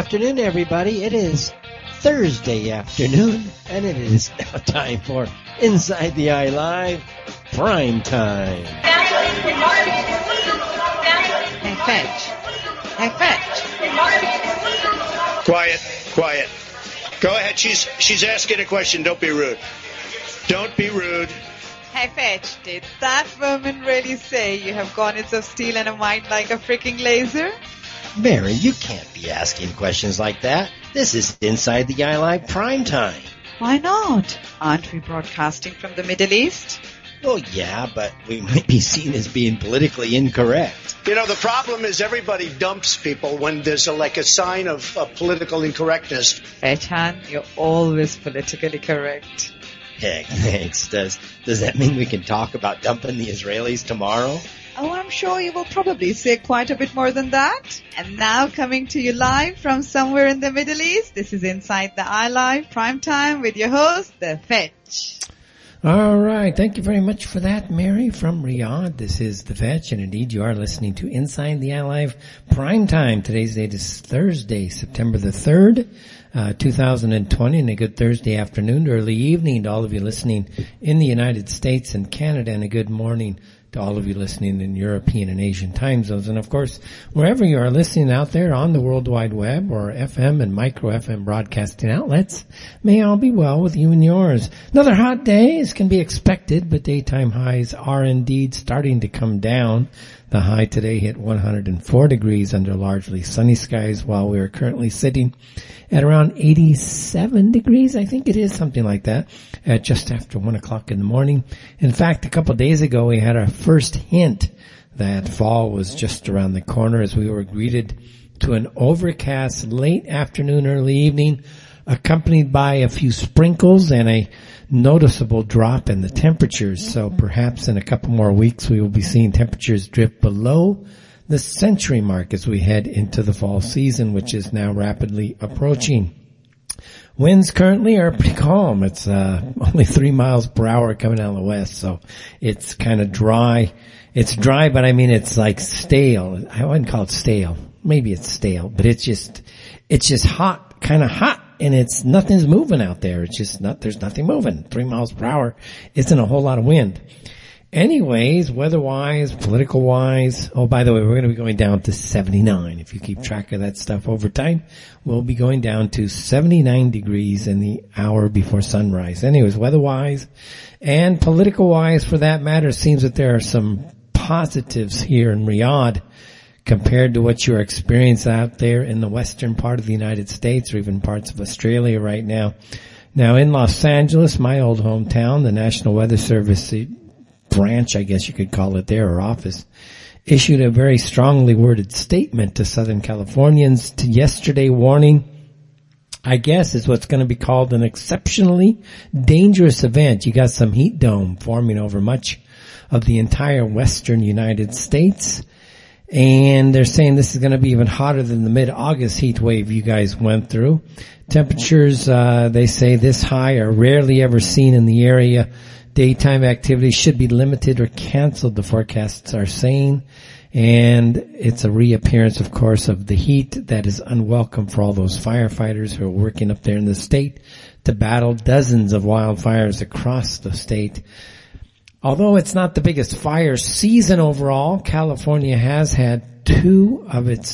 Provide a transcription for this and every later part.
afternoon, everybody. It is Thursday afternoon, and it is now time for Inside the Eye Live Prime Time. Hey, Fetch. Hey, Fetch. Quiet. Go ahead. She's asking a question. Don't be rude. Don't be rude. Hey, Fetch, did that woman really say you have garnets of steel and a mind like a freaking laser? Mary, you can't be asking questions like that. This is Inside the Eye Live Prime Time. Why not? Aren't we broadcasting from the Middle East? Well, yeah, but we might be seen as being politically incorrect. You know, the problem is everybody dumps people when there's a sign of political incorrectness. Fetchan, you're always politically correct. Heck, thanks. Does that mean we can talk about dumping the Israelis tomorrow? Oh, I'm sure you will probably say quite a bit more than that. And now coming to you live from somewhere in the Middle East, this is Inside the Eye Live Prime Time with your host, The Fetch. All right. Thank you very much for that, Mary, from Riyadh. This is The Fetch, and indeed you are listening to Inside the Eye Live Prime Time. Today's date is Thursday, September the 3rd, 2020, and a good Thursday afternoon to early evening to all of you listening in the United States and Canada, and a good morning to all of you listening in European and Asian time zones. And of course, wherever you are listening out there on the World Wide Web or FM and micro FM broadcasting outlets, may all be well with you and yours. Another hot day, as can be expected, but daytime highs are indeed starting to come down. The high today hit 104 degrees under largely sunny skies, while we are currently sitting at around 87 degrees, I think it is, something like that, at just after 1 o'clock in the morning. In fact, a couple of days ago, we had our first hint that fall was just around the corner as we were greeted to an overcast late afternoon, early evening, accompanied by a few sprinkles and a noticeable drop in the temperatures. So perhaps in a couple more weeks we will be seeing temperatures drift below the century mark as we head into the fall season, which is now rapidly approaching. Winds currently are pretty calm. It's only 3 miles per hour coming out of the west, so it's kind of dry. It's dry, but I mean it's like stale. I wouldn't call it stale. Maybe it's stale, but it's just hot, kind of hot. And nothing's moving out there. There's nothing moving. 3 miles per hour isn't a whole lot of wind. Anyways, weather-wise, political-wise, oh, by the way, we're going to be going down to 79. If you keep track of that stuff over time, we'll be going down to 79 degrees in the hour before sunrise. Anyways, weather-wise and political-wise, for that matter, it seems that there are some positives here in Riyadh compared to what you're experiencing out there in the western part of the United States or even parts of Australia right now. Now, in Los Angeles, my old hometown, the National Weather Service branch, I guess you could call it there, or office, issued a very strongly worded statement to Southern Californians yesterday warning, I guess is what's going to be called an exceptionally dangerous event. You got some heat dome forming over much of the entire western United States. And they're saying this is going to be even hotter than the mid-August heat wave you guys went through. Temperatures, they say this high are rarely ever seen in the area. Daytime activities should be limited or canceled, the forecasts are saying. And it's a reappearance, of course, of the heat that is unwelcome for all those firefighters who are working up there in the state to battle dozens of wildfires across the state. Although it's not the biggest fire season overall, California has had two of the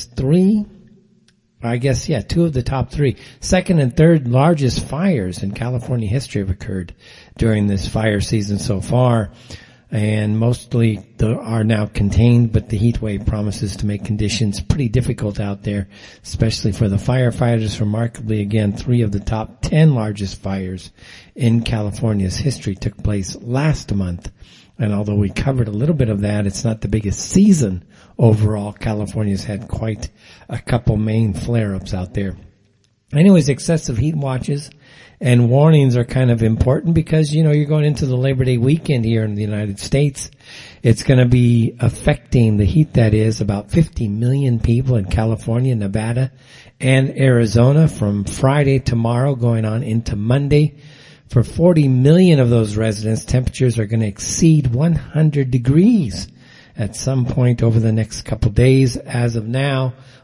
top three. Second and third largest fires in California history have occurred during this fire season so far. And mostly are now contained, but the heat wave promises to make conditions pretty difficult out there, especially for the firefighters. Remarkably, again, 3 of the top 10 largest fires in California's history took place last month. And although we covered a little bit of that, it's not the biggest season overall. California's had quite a couple main flare-ups out there. Anyways, excessive heat watches and warnings are kind of important because, you know, you're going into the Labor Day weekend here in the United States. It's going to be affecting the heat that is about 50 million people in California, Nevada, and Arizona from Friday tomorrow going on into Monday. For 40 million of those residents, temperatures are going to exceed 100 degrees at some point over the next couple days. As of now,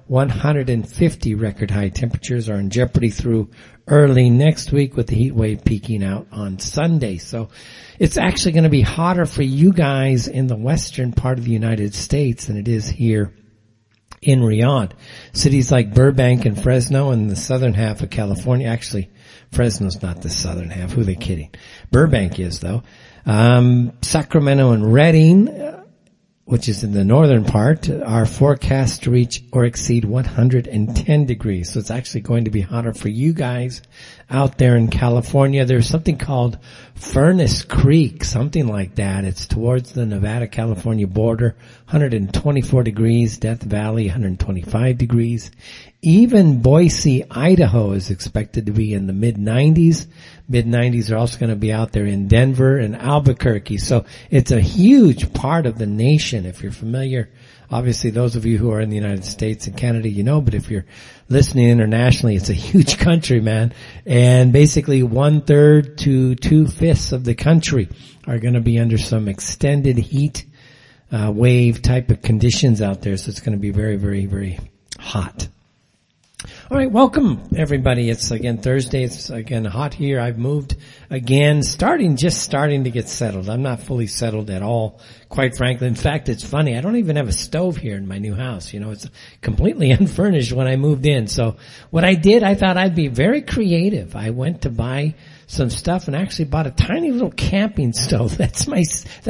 150 record high temperatures are in jeopardy through early next week, with the heat wave peaking out on Sunday. So it's actually going to be hotter for you guys in the western part of the United States than it is here in Riyadh. Cities like Burbank and Fresno in the southern half of California. Actually, Fresno's not the southern half. Who are they kidding? Burbank is, though. Sacramento and Redding, which is in the northern part, are forecast to reach or exceed 110 degrees. So it's actually going to be hotter for you guys out there in California. There's something called Furnace Creek, something like that. It's towards the Nevada-California border, 124 degrees. Death Valley, 125 degrees. Even Boise, Idaho is expected to be in the mid-90s. Mid-90s are also going to be out there in Denver and Albuquerque. So it's a huge part of the nation. If you're familiar, obviously those of you who are in the United States and Canada, you know, but if you're listening internationally, it's a huge country, man. And basically 1/3 to 2/5 of the country are going to be under some extended heat wave type of conditions out there. So it's going to be very, very, very hot. All right, welcome everybody. It's again Thursday. It's again hot here. I've moved again, just starting to get settled. I'm not fully settled at all, quite frankly. In fact, it's funny. I don't even have a stove here in my new house. You know, it's completely unfurnished when I moved in. So what I did, I thought I'd be very creative. I went to buy some stuff and actually bought a tiny little camping stove. That's my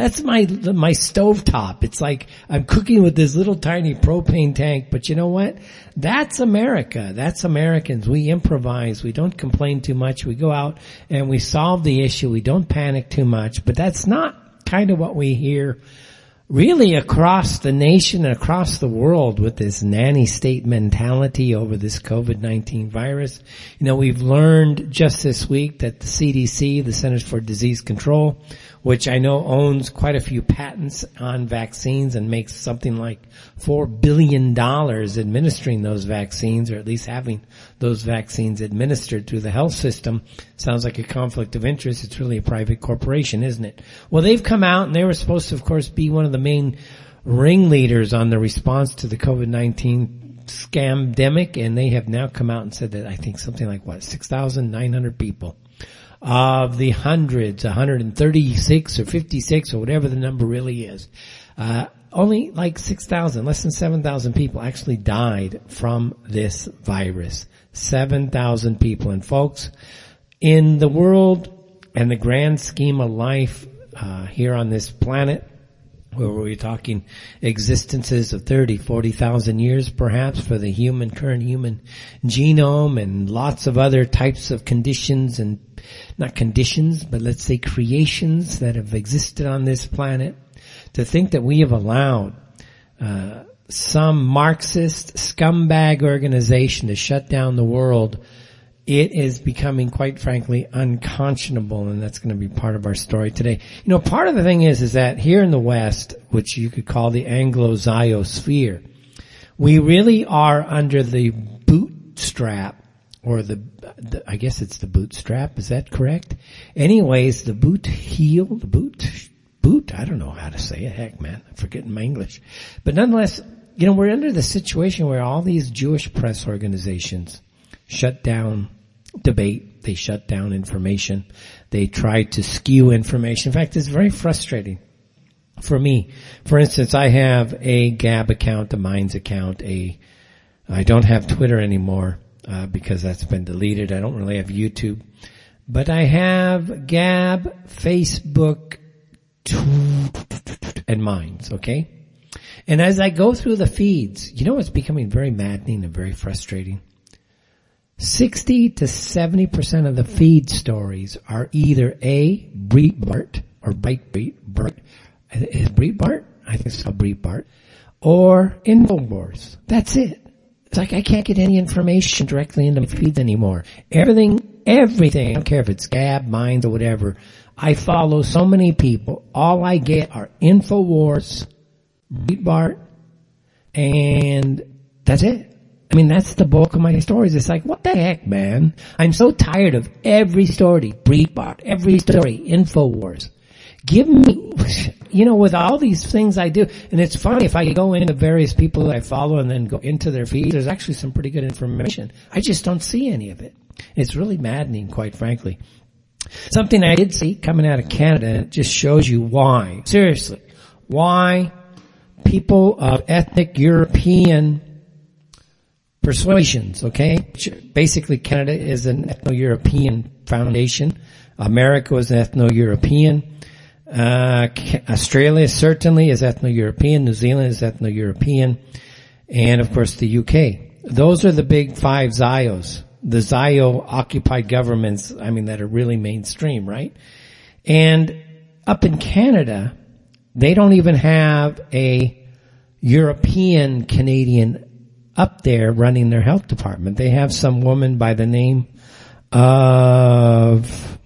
stove top. It's like I'm cooking with this little tiny propane tank, but you know what? That's America. That's Americans. We improvise. We don't complain too much. We go out and we solve the issue. We don't panic too much, but that's not kind of what we hear really across the nation and across the world with this nanny state mentality over this COVID-19 virus. You know, we've learned just this week that the CDC, the Centers for Disease Control, which I know owns quite a few patents on vaccines and makes something like $4 billion administering those vaccines, or at least having those vaccines administered through the health system. Sounds like a conflict of interest. It's really a private corporation, isn't it? Well, they've come out and they were supposed to, of course, be one of the main ringleaders on the response to the COVID-19 scamdemic, and they have now come out and said that I think something like 6,900 people of the hundreds, 136 or 56 or whatever the number really is, only like 6,000, less than 7,000 people actually died from this virus. 7,000 people. And folks, in the world and the grand scheme of life here on this planet, where we're talking existences of 30, 40,000 years perhaps for the current human genome, and lots of other types of conditions, and not conditions, but let's say creations that have existed on this planet. To think that we have allowed some Marxist scumbag organization to shut down the world, it is becoming, quite frankly, unconscionable, and that's going to be part of our story today. You know, part of the thing is that here in the West, which you could call the Anglo-Ziosphere, we really are under the bootstrap, or I guess it's the bootstrap, is that correct? Anyways, the boot, I don't know how to say it. Heck, man, I'm forgetting my English. But nonetheless, you know, we're under the situation where all these Jewish press organizations shut down debate. They shut down information. They try to skew information. In fact, it's very frustrating for me. For instance, I have a Gab account, a Minds account, I don't have Twitter anymore, because that's been deleted. I don't really have YouTube. But I have Gab, Facebook, and Minds, okay? And as I go through the feeds, you know what's becoming very maddening and very frustrating? 60 to 70% of the feed stories are either A, Breitbart, or Breitbart, is Breitbart? I think it's called Breitbart, or InfoWars. That's it. It's like I can't get any information directly into my feeds anymore. Everything, I don't care if it's Gab, Minds, or whatever. I follow so many people. All I get are InfoWars, Breitbart, and that's it. I mean, that's the bulk of my stories. It's like, what the heck, man? I'm so tired of every story, Breitbart, every story, InfoWars. Give me, with all these things I do, and it's funny, if I go into various people that I follow and then go into their feed, there's actually some pretty good information. I just don't see any of it. It's really maddening, quite frankly. Something I did see coming out of Canada, and it just shows you why. Seriously. Why people of ethnic European persuasions, okay? Basically, Canada is an ethno-European foundation. America was an ethno-European. Australia certainly is ethno-European. New Zealand is ethno-European. And, of course, the UK. Those are the big 5 Zios. The Zio-occupied governments, that are really mainstream, right? And up in Canada, they don't even have a European Canadian up there running their health department. They have some woman by the name of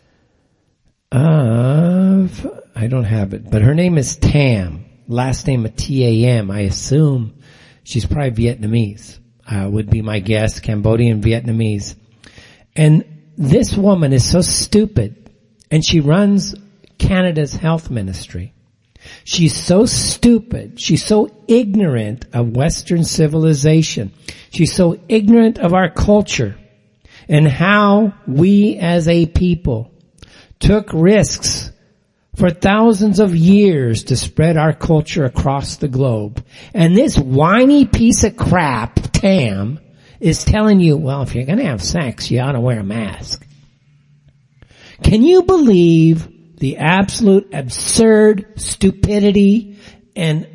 I don't have it, but her name is Tam. Last name of Tam. I assume she's probably Vietnamese. Would be my guess. Cambodian, Vietnamese. And this woman is so stupid, and she runs Canada's health ministry. She's so stupid. She's so ignorant of Western civilization. She's so ignorant of our culture and how we as a people took risks for thousands of years to spread our culture across the globe. And this whiny piece of crap, Tam, is telling you, well, if you're going to have sex, you ought to wear a mask. Can you believe the absolute absurd stupidity? And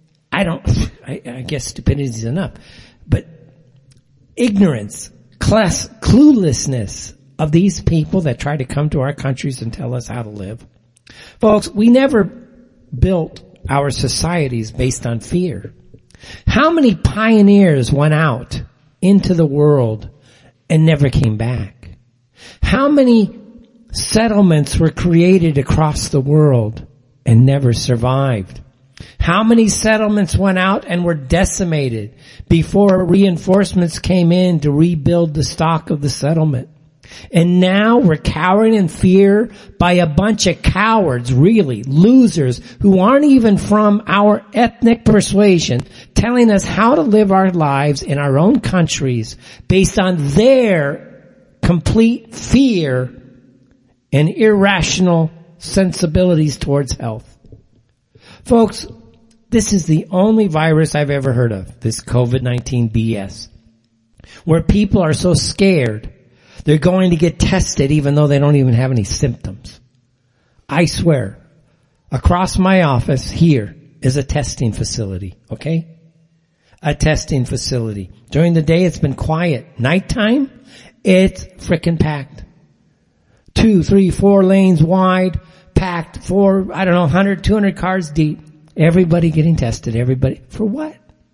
I guess stupidity is enough, but ignorance, cluelessness of these people that try to come to our countries and tell us how to live. Folks, we never built our societies based on fear. How many pioneers went out into the world and never came back? How many settlements were created across the world and never survived? How many settlements went out and were decimated before reinforcements came in to rebuild the stock of the settlement? And now we're cowering in fear by a bunch of cowards, really, losers, who aren't even from our ethnic persuasion, telling us how to live our lives in our own countries based on their complete fear and irrational sensibilities towards health. Folks, this is the only virus I've ever heard of, this COVID-19 BS, where people are so scared they're going to get tested even though they don't even have any symptoms. I swear, across my office here is a testing facility, okay? A testing facility. During the day it's been quiet. Nighttime, it's frickin' packed. 2, 3, 4 lanes wide, packed, 100, 200 cars deep. Everybody getting tested, everybody. For what?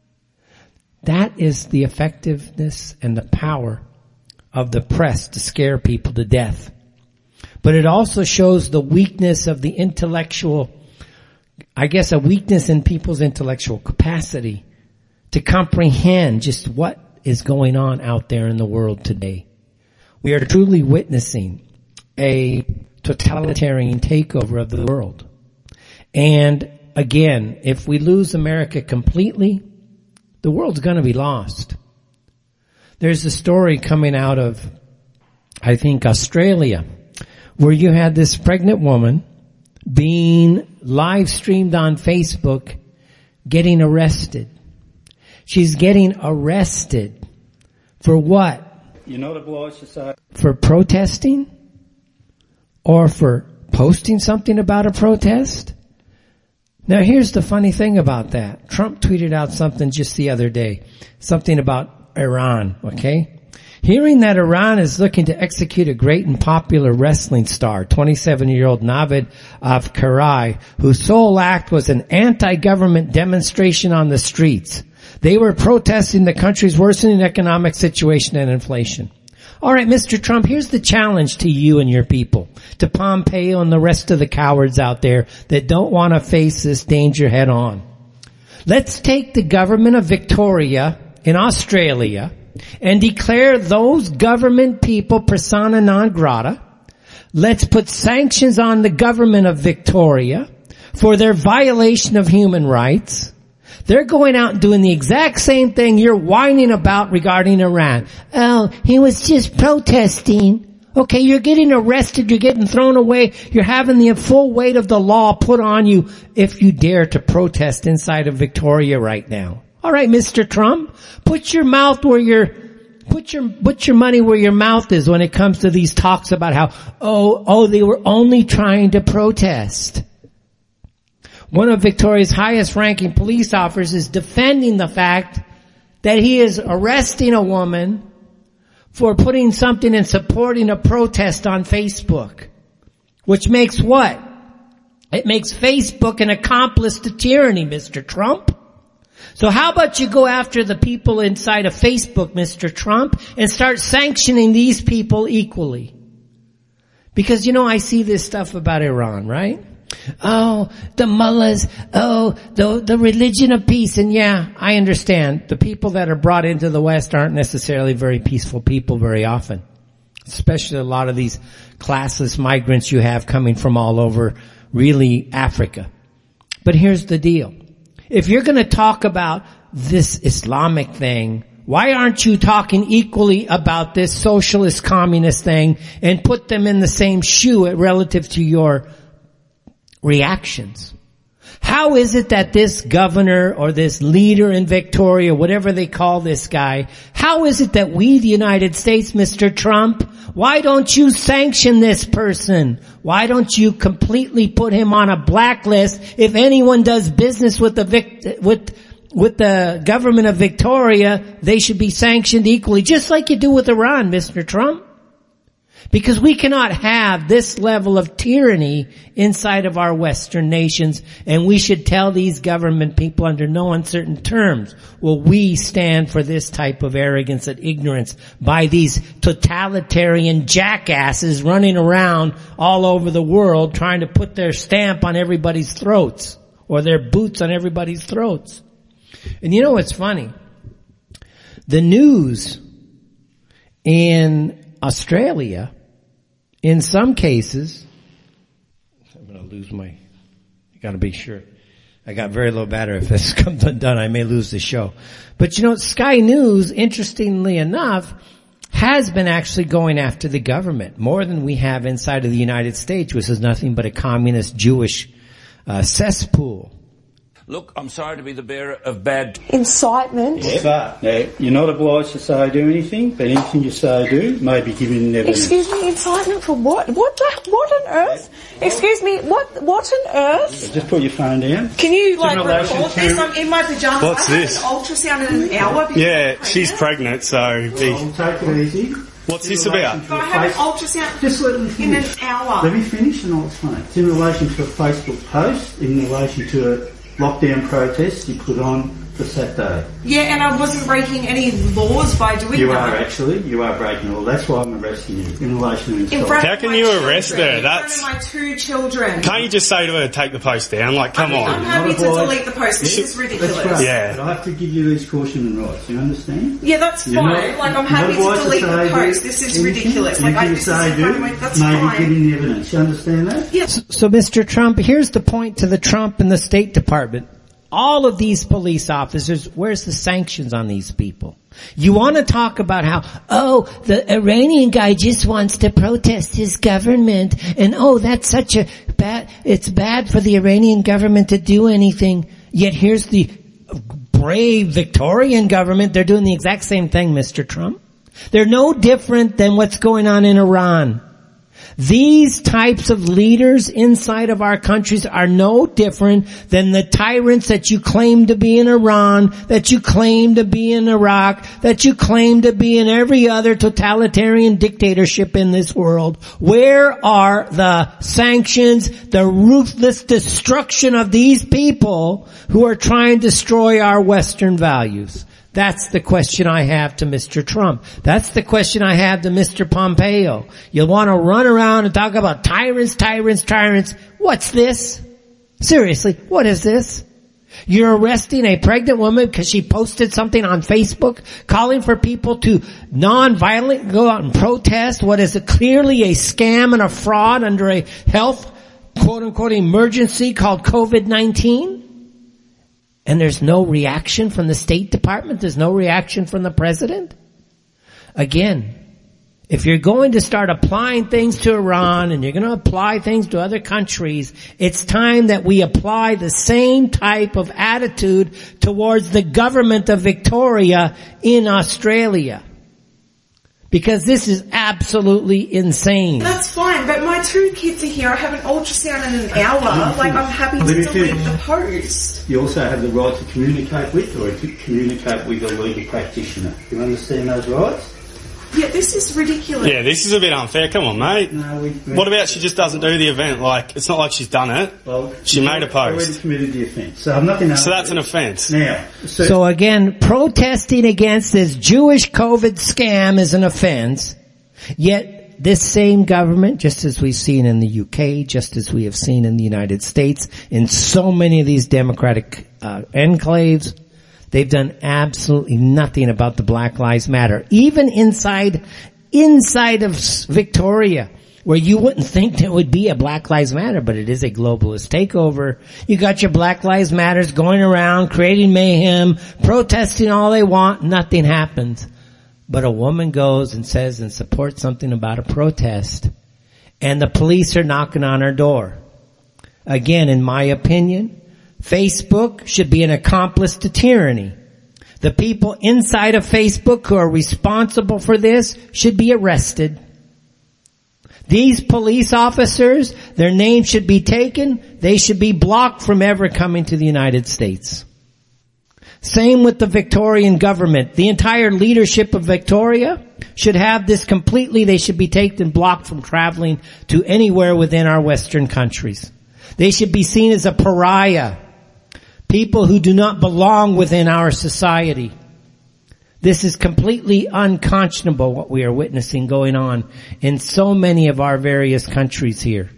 That is the effectiveness and the power of the press to scare people to death. But it also shows the weakness of the intellectual, a weakness in people's intellectual capacity to comprehend just what is going on out there in the world today. We are truly witnessing a totalitarian takeover of the world. And again, if we lose America completely, the world's going to be lost. There's a story coming out of, I think, Australia, where you had this pregnant woman being live streamed on Facebook getting arrested. She's getting arrested for what? You're not obliged to say. For protesting? Or for posting something about a protest? Now here's the funny thing about that. Trump tweeted out something just the other day. Something about Iran, okay? Hearing that Iran is looking to execute a great and popular wrestling star, 27-year-old Navid Afkari, whose sole act was an anti-government demonstration on the streets. They were protesting the country's worsening economic situation and inflation. All right, Mr. Trump, here's the challenge to you and your people, to Pompeo and the rest of the cowards out there that don't want to face this danger head on. Let's take the government of Victoria in Australia and declare those government people persona non grata. Let's put sanctions on the government of Victoria for their violation of human rights. They're going out and doing the exact same thing you're whining about regarding Iran. Oh, he was just protesting. Okay, you're getting arrested, you're getting thrown away, you're having the full weight of the law put on you if you dare to protest inside of Victoria right now. All right, Mr. Trump, put your money where your mouth is when it comes to these talks about how, they were only trying to protest. One of Victoria's highest ranking police officers is defending the fact that he is arresting a woman for putting something and supporting a protest on Facebook. Which makes what? It makes Facebook an accomplice to tyranny, Mr. Trump. So how about you go after the people inside of Facebook, Mr. Trump, and start sanctioning these people equally? Because, I see this stuff about Iran, right? Oh, the mullahs, the religion of peace. And yeah, I understand. The people that are brought into the West aren't necessarily very peaceful people very often. Especially a lot of these classless migrants you have coming from all over, really Africa. But here's the deal. If you're going to talk about this Islamic thing, why aren't you talking equally about this socialist communist thing and put them in the same shoe relative to your reactions? How is it that this governor or this leader in Victoria, whatever they call this guy, how is it that we, the United States, Mr. Trump, why don't you sanction this person? Why don't you completely put him on a blacklist? If anyone does business with the government of Victoria, they should be sanctioned equally, just like you do with Iran, Mr. Trump. Because we cannot have this level of tyranny inside of our Western nations, and we should tell these government people under no uncertain terms, will we stand for this type of arrogance and ignorance by these totalitarian jackasses running around all over the world trying to put their stamp on everybody's throats, or their boots on everybody's throats. And what's funny? The news in Australia, in some cases, I'm going to lose I got to be sure. I got very low battery. If this comes undone, I may lose the show. But Sky News, interestingly enough, has been actually going after the government more than we have inside of the United States, which is nothing but a communist Jewish cesspool. Look, I'm sorry to be the bearer of bad incitement. Yes. But now, you're not obliged to say or do anything, but anything you say or do may be given evidence. Excuse me, incitement for what? What on earth? Excuse me, what on earth? Just put your phone down. Can you record this? I'm in my pajamas. What's this? I have an ultrasound in an hour. Yeah, she's pregnant, so... I'll take it easy. What's this about? I have an ultrasound Just let me finish. in an hour. Let me finish and I'll explain. It's in relation to a Facebook post, in relation to a lockdown protest you put on for Saturday. Yeah, and I wasn't breaking any laws by doing You that. are actually. You are breaking the law. That's why I'm arresting you in relation to insult. How can you arrest her? That's... In front of my 2 children. Can't you just say to her, take the post down? Like, come I'm on. happy to delete the post. This is That's ridiculous. right. Yeah. But I have to give you these caution and rights. You understand? Yeah, that's You're fine. not- I'm happy not to delete the say post. do This is anything. ridiculous. Anything This is in front of me. That's maybe fine. giving the evidence. You understand that? Yes. So Mr. Trump, here's the point to the Trump and the State Department. All of these police officers, where's the sanctions on these people? You want to talk about how, the Iranian guy just wants to protest his government, and that's such a it's bad for the Iranian government to do anything. Yet here's the brave Victorian government, they're doing the exact same thing, Mr. Trump. They're no different than what's going on in Iran. These types of leaders inside of our countries are no different than the tyrants that you claim to be in Iran, that you claim to be in Iraq, that you claim to be in every other totalitarian dictatorship in this world. Where are the sanctions, the ruthless destruction of these people who are trying to destroy our Western values? That's the question I have to Mr. Trump. That's the question I have to Mr. Pompeo. You want to run around and talk about tyrants. What's this? Seriously, what is this? You're arresting a pregnant woman because she posted something on Facebook calling for people to non-violently go out and protest what is clearly a scam and a fraud under a health quote unquote emergency called COVID-19, and there's no reaction from the State Department, there's no reaction from the President. Again, if you're going to start applying things to Iran and you're going to apply things to other countries, it's time that we apply the same type of attitude towards the government of Victoria in Australia. Because this is absolutely insane. That's fine, but my 2 kids are here. I have an ultrasound in an hour. Like, I'm happy to delete the post. You also have the right to communicate with or to communicate with a legal practitioner. Do you understand those rights? Yeah, this is ridiculous. Yeah, this is a bit unfair. Come on, mate. No, What about she just doesn't do the event? Like, it's not like she's done it. Well, she made a post. Already committed the offence. So I'm not going to... So that's an offence. Now... So again, protesting against this Jewish COVID scam is an offence, yet this same government, just as we've seen in the UK, just as we have seen in the United States, in so many of these democratic enclaves, they've done absolutely nothing about the Black Lives Matter. Even inside of Victoria, where you wouldn't think there would be a Black Lives Matter, but it is a globalist takeover. You got your Black Lives Matters going around, creating mayhem, protesting all they want, nothing happens. But a woman goes and says and supports something about a protest, and the police are knocking on her door. Again, in my opinion, Facebook should be an accomplice to tyranny. The people inside of Facebook who are responsible for this should be arrested. These police officers, their names should be taken. They should be blocked from ever coming to the United States. Same with the Victorian government. The entire leadership of Victoria should have this completely. They should be taken, blocked from traveling to anywhere within our Western countries. They should be seen as a pariah. People who do not belong within our society. This is completely unconscionable what we are witnessing going on in so many of our various countries here.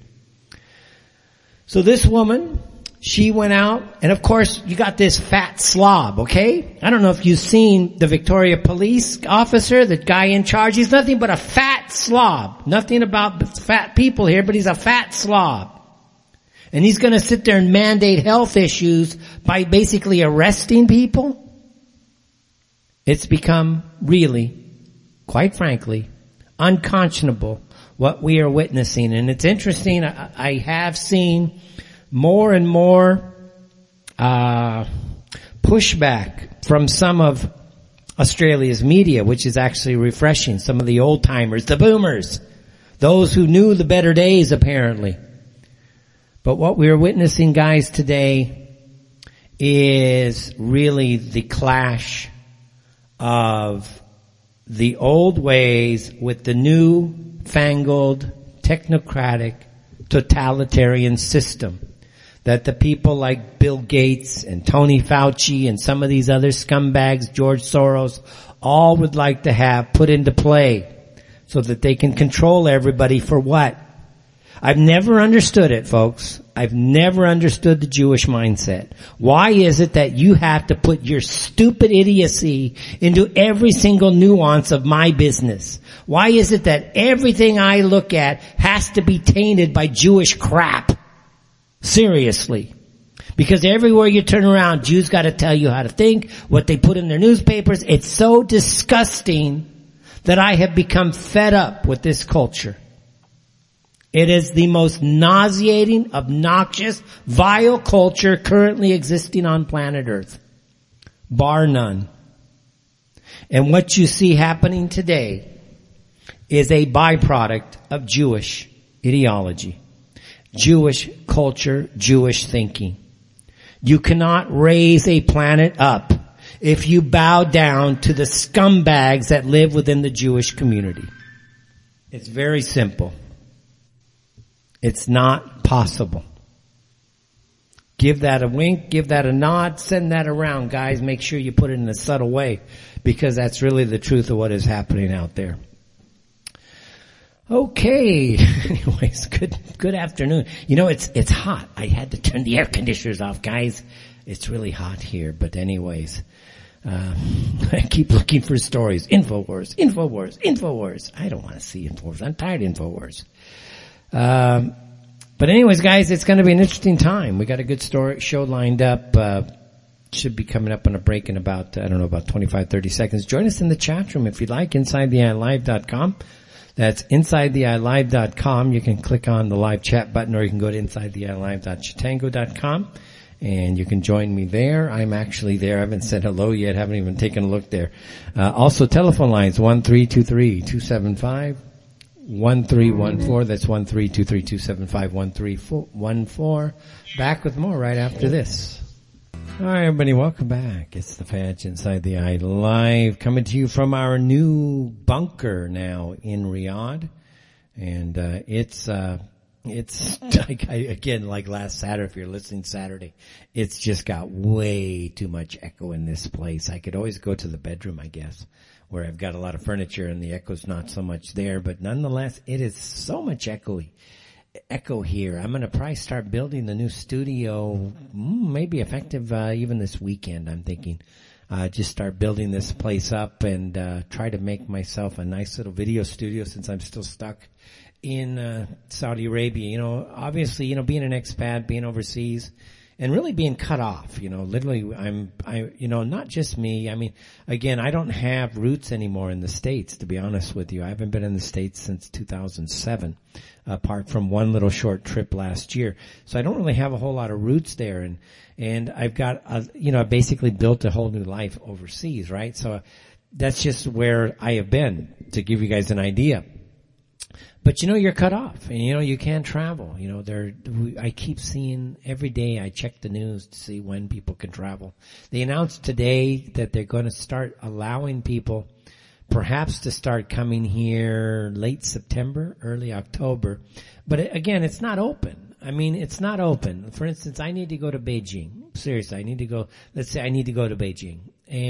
So this woman, she went out, and of course you got this fat slob, okay? I don't know if you've seen the Victoria police officer, the guy in charge. He's nothing but a fat slob. Nothing about fat people here, but he's a fat slob. And he's going to sit there and mandate health issues by basically arresting people? It's become really, quite frankly, unconscionable what we are witnessing. And it's interesting, I have seen more and more pushback from some of Australia's media, which is actually refreshing. Some of the old-timers, the boomers, those who knew the better days apparently. But what we are witnessing, guys, today is really the clash of the old ways with the new fangled, technocratic, totalitarian system that the people like Bill Gates and Tony Fauci and some of these other scumbags, George Soros, all would like to have put into play so that they can control everybody for what? I've never understood it, folks. I've never understood the Jewish mindset. Why is it that you have to put your stupid idiocy into every single nuance of my business? Why is it that everything I look at has to be tainted by Jewish crap? Seriously. Because everywhere you turn around, Jews got to tell you how to think, what they put in their newspapers. It's so disgusting that I have become fed up with this culture. It is the most nauseating, obnoxious, vile culture currently existing on planet Earth. Bar none. And what you see happening today is a byproduct of Jewish ideology, Jewish culture, Jewish thinking. You cannot raise a planet up if you bow down to the scumbags that live within the Jewish community. It's very simple. It's not possible. Give that a wink, give that a nod, send that around, guys. Make sure you put it in a subtle way, because that's really the truth of what is happening out there. Okay. Anyways, good afternoon. You know, it's hot. I had to turn the air conditioners off, guys. It's really hot here, but anyways, I keep looking for stories. Infowars. I don't want to see Infowars. I'm tired of Infowars. But anyways, guys, it's going to be an interesting time. We got a good show lined up. Should be coming up on a break in about 25, 30 seconds. Join us in the chat room if you'd like, InsideTheEyeLive.com. That's InsideTheEyeLive.com. You can click on the live chat button, or you can go to InsideTheEyeLive.chatango.com. And you can join me there. I'm actually there. I haven't said hello yet. Haven't even taken a look there. Also, telephone lines, 1-323-275-1314. That's 1-323-275-1314. Back with more right after this. All right, everybody, welcome back. It's the Fetch Inside the Eye Live, coming to you from our new bunker now in Riyadh. And it's like last Saturday, if you're listening Saturday, it's just got way too much echo in this place. I could always go to the bedroom, I guess, where I've got a lot of furniture and the echo's not so much there, but nonetheless, it is so much echo here. I'm going to probably start building the new studio, maybe effective even this weekend, I'm thinking. Just start building this place up and try to make myself a nice little video studio since I'm still stuck in Saudi Arabia. Obviously, being an expat, being overseas, and really being cut off. Literally, not just me. I mean, again, I don't have roots anymore in the States, to be honest with you. I haven't been in the States since 2007, apart from one little short trip last year. So I don't really have a whole lot of roots there, and I've got, I basically built a whole new life overseas, right? So that's just where I have been, to give you guys an idea. But you're cut off, and you can't travel. I keep seeing every day. I check the news to see when people can travel. They announced today that they're going to start allowing people, perhaps to start coming here late September, early October. But again, it's not open. I mean, it's not open. For instance, I need to go to Beijing. Seriously, I need to go. Let's say I need to go to Beijing,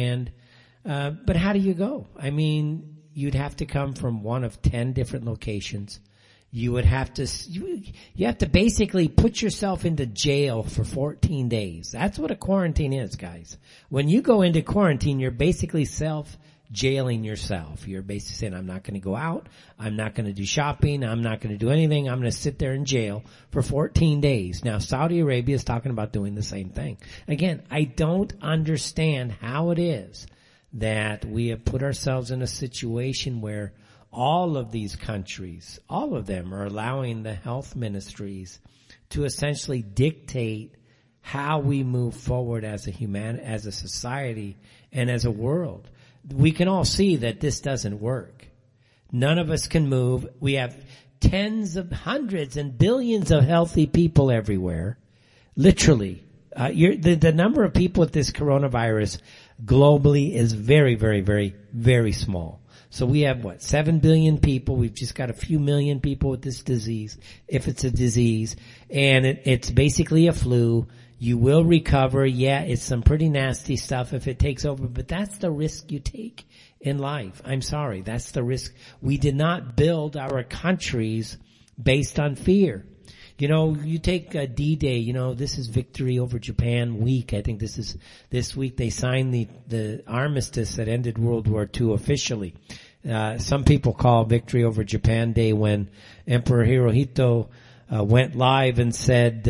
but how do you go? I mean, you'd have to come from one of 10 different locations. You would have to, you have to basically put yourself into jail for 14 days. That's what a quarantine is, guys. When you go into quarantine, you're basically self-jailing yourself. You're basically saying, I'm not going to go out. I'm not going to do shopping. I'm not going to do anything. I'm going to sit there in jail for 14 days. Now, Saudi Arabia is talking about doing the same thing. Again, I don't understand how it is that we have put ourselves in a situation where all of these countries, all of them, are allowing the health ministries to essentially dictate how we move forward as a society and as a world. We can all see that this doesn't work. None of us can move. We have tens of hundreds and billions of healthy people everywhere. Literally. The number of people with this coronavirus globally is very, very, very, very small. So we have 7 billion people. We've just got a few million people with this disease, if it's a disease, and it's basically a flu. You will recover. Yeah, it's some pretty nasty stuff if it takes over, but that's the risk you take in life. I'm sorry. That's the risk. We did not build our countries based on fear. You take D-Day, this is Victory over Japan week. I think this week they signed the armistice that ended World War II officially. Some people call Victory over Japan Day when Emperor Hirohito went live and said,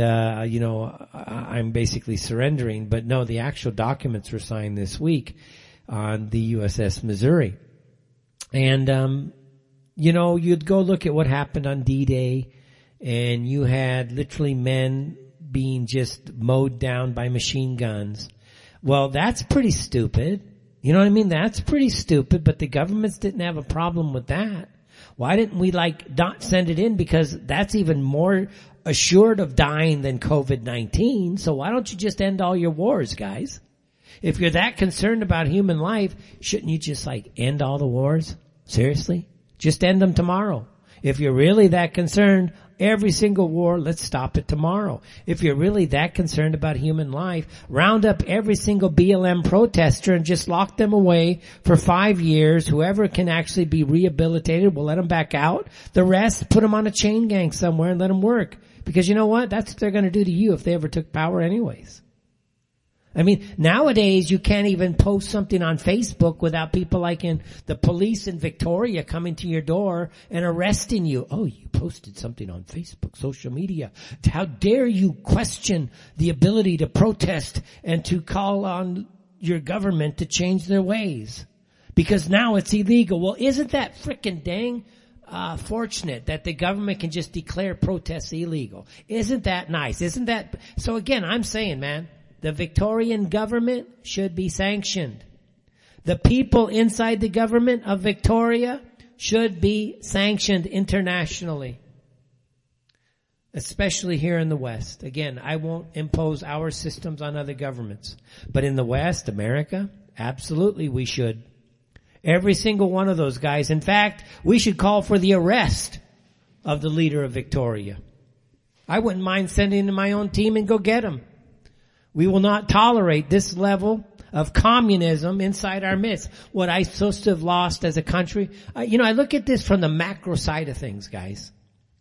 I'm basically surrendering. But no, the actual documents were signed this week on the USS Missouri. And, you'd go look at what happened on D-Day, and you had literally men being just mowed down by machine guns. Well, that's pretty stupid. You know what I mean? That's pretty stupid, but the governments didn't have a problem with that. Why didn't we not send it in? Because that's even more assured of dying than COVID-19. So why don't you just end all your wars, guys? If you're that concerned about human life, shouldn't you just end all the wars? Seriously? Just end them tomorrow. If you're really that concerned, every single war, let's stop it tomorrow. If you're really that concerned about human life, round up every single BLM protester and just lock them away for 5 years. Whoever can actually be rehabilitated, we'll let them back out. The rest, put them on a chain gang somewhere and let them work. Because you know what? That's what they're going to do to you if they ever took power anyways. I mean, nowadays you can't even post something on Facebook without people like the police in Victoria coming to your door and arresting you. Oh, you posted something on Facebook, social media. How dare you question the ability to protest and to call on your government to change their ways? Because now it's illegal. Well, isn't that frickin' dang fortunate that the government can just declare protests illegal? Isn't that nice? Isn't that? So again, I'm saying, man, the Victorian government should be sanctioned. The people inside the government of Victoria should be sanctioned internationally, especially here in the West. Again, I won't impose our systems on other governments, but in the West, America, absolutely we should. Every single one of those guys. In fact, we should call for the arrest of the leader of Victoria. I wouldn't mind sending in my own team and go get him. We will not tolerate this level of communism inside our midst. What I'm supposed to have lost as a country. I look at this from the macro side of things, guys.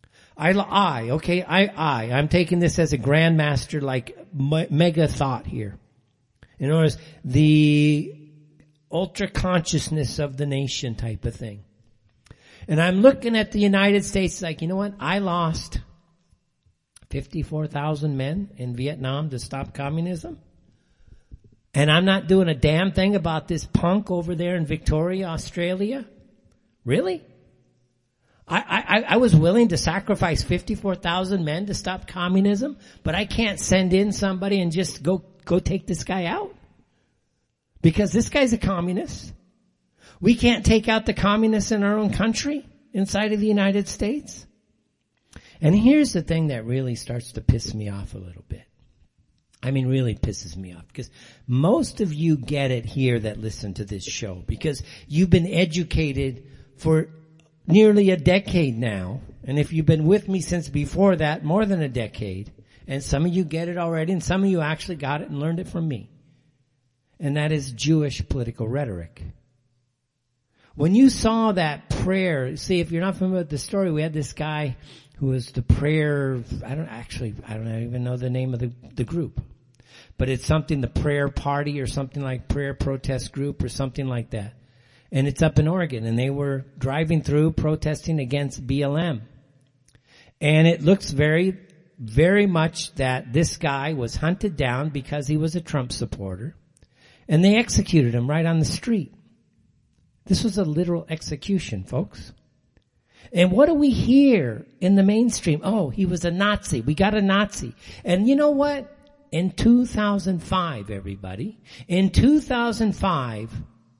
I'm taking this as a grandmaster, like mega thought here. In other words, the ultra consciousness of the nation type of thing. And I'm looking at the United States like, you know what? I lost 54,000 men in Vietnam to stop communism. And I'm not doing a damn thing about this punk over there in Victoria, Australia. Really? I was willing to sacrifice 54,000 men to stop communism, but I can't send in somebody and just go take this guy out. Because this guy's a communist. We can't take out the communists in our own country, inside of the United States. And here's the thing that really starts to piss me off a little bit. I mean, really pisses me off. Because most of you get it here that listen to this show. Because you've been educated for nearly a decade now. And if you've been with me since before that, more than a decade. And some of you get it already, and some of you actually got it and learned it from me. And that is Jewish political rhetoric. When you saw that prayer, see, if you're not familiar with the story, we had this guy who was the prayer, I don't even know the name of the group. But it's something, the prayer party or something like prayer protest group or something like that. And it's up in Oregon, and they were driving through protesting against BLM. And it looks very, very much that this guy was hunted down because he was a Trump supporter. And they executed him right on the street. This was a literal execution, folks. And what do we hear in the mainstream? Oh, he was a Nazi. We got a Nazi. And you know what? In 2005, everybody, in 2005,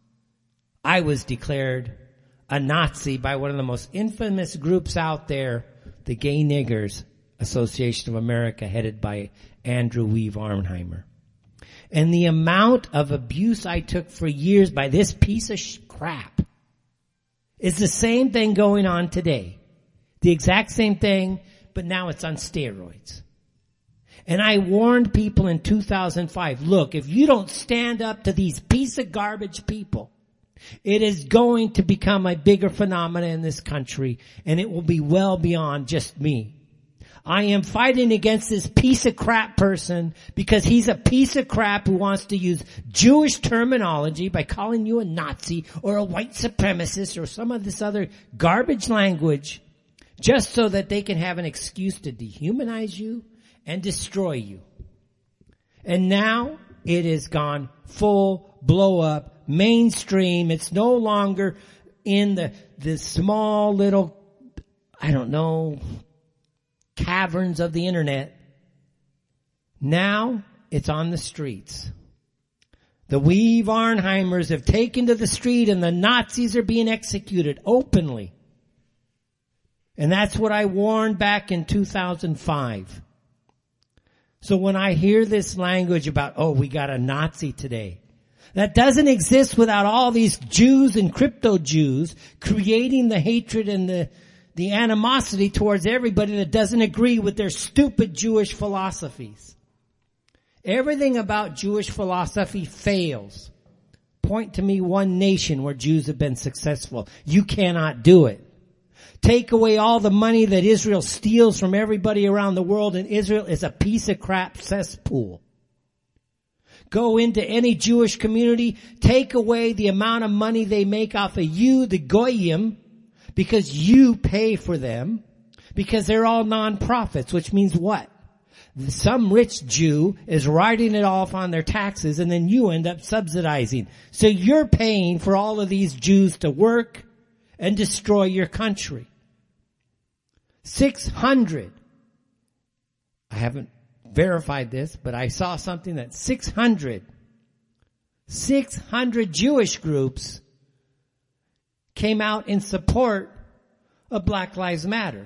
I was declared a Nazi by one of the most infamous groups out there, the Gay Niggers Association of America, headed by Andrew Weave Arnheimer. And the amount of abuse I took for years by this piece of crap is the same thing going on today. The exact same thing, but now it's on steroids. And I warned people in 2005, look, if you don't stand up to these piece of garbage people, it is going to become a bigger phenomenon in this country, and it will be well beyond just me. I am fighting against this piece of crap person because he's a piece of crap who wants to use Jewish terminology by calling you a Nazi or a white supremacist or some of this other garbage language just so that they can have an excuse to dehumanize you and destroy you. And now it has gone full blow up, mainstream. It's no longer in the small little, I don't know, caverns of the internet. Now it's on the streets. The Weave Arnheimers have taken to the street and the Nazis are being executed openly. And that's what I warned back in 2005. So when I hear this language about, oh, we got a Nazi today, that doesn't exist without all these Jews and crypto Jews creating the hatred and the animosity towards everybody that doesn't agree with their stupid Jewish philosophies. Everything about Jewish philosophy fails. Point to me one nation where Jews have been successful. You cannot do it. Take away all the money that Israel steals from everybody around the world, and Israel is a piece of crap cesspool. Go into any Jewish community, take away the amount of money they make off of you, the goyim, because you pay for them, because they're all non-profits, which means what? Some rich Jew is writing it off on their taxes, and then you end up subsidizing. So you're paying for all of these Jews to work and destroy your country. 600. I haven't verified this, but I saw something that 600 Jewish groups came out in support of Black Lives Matter.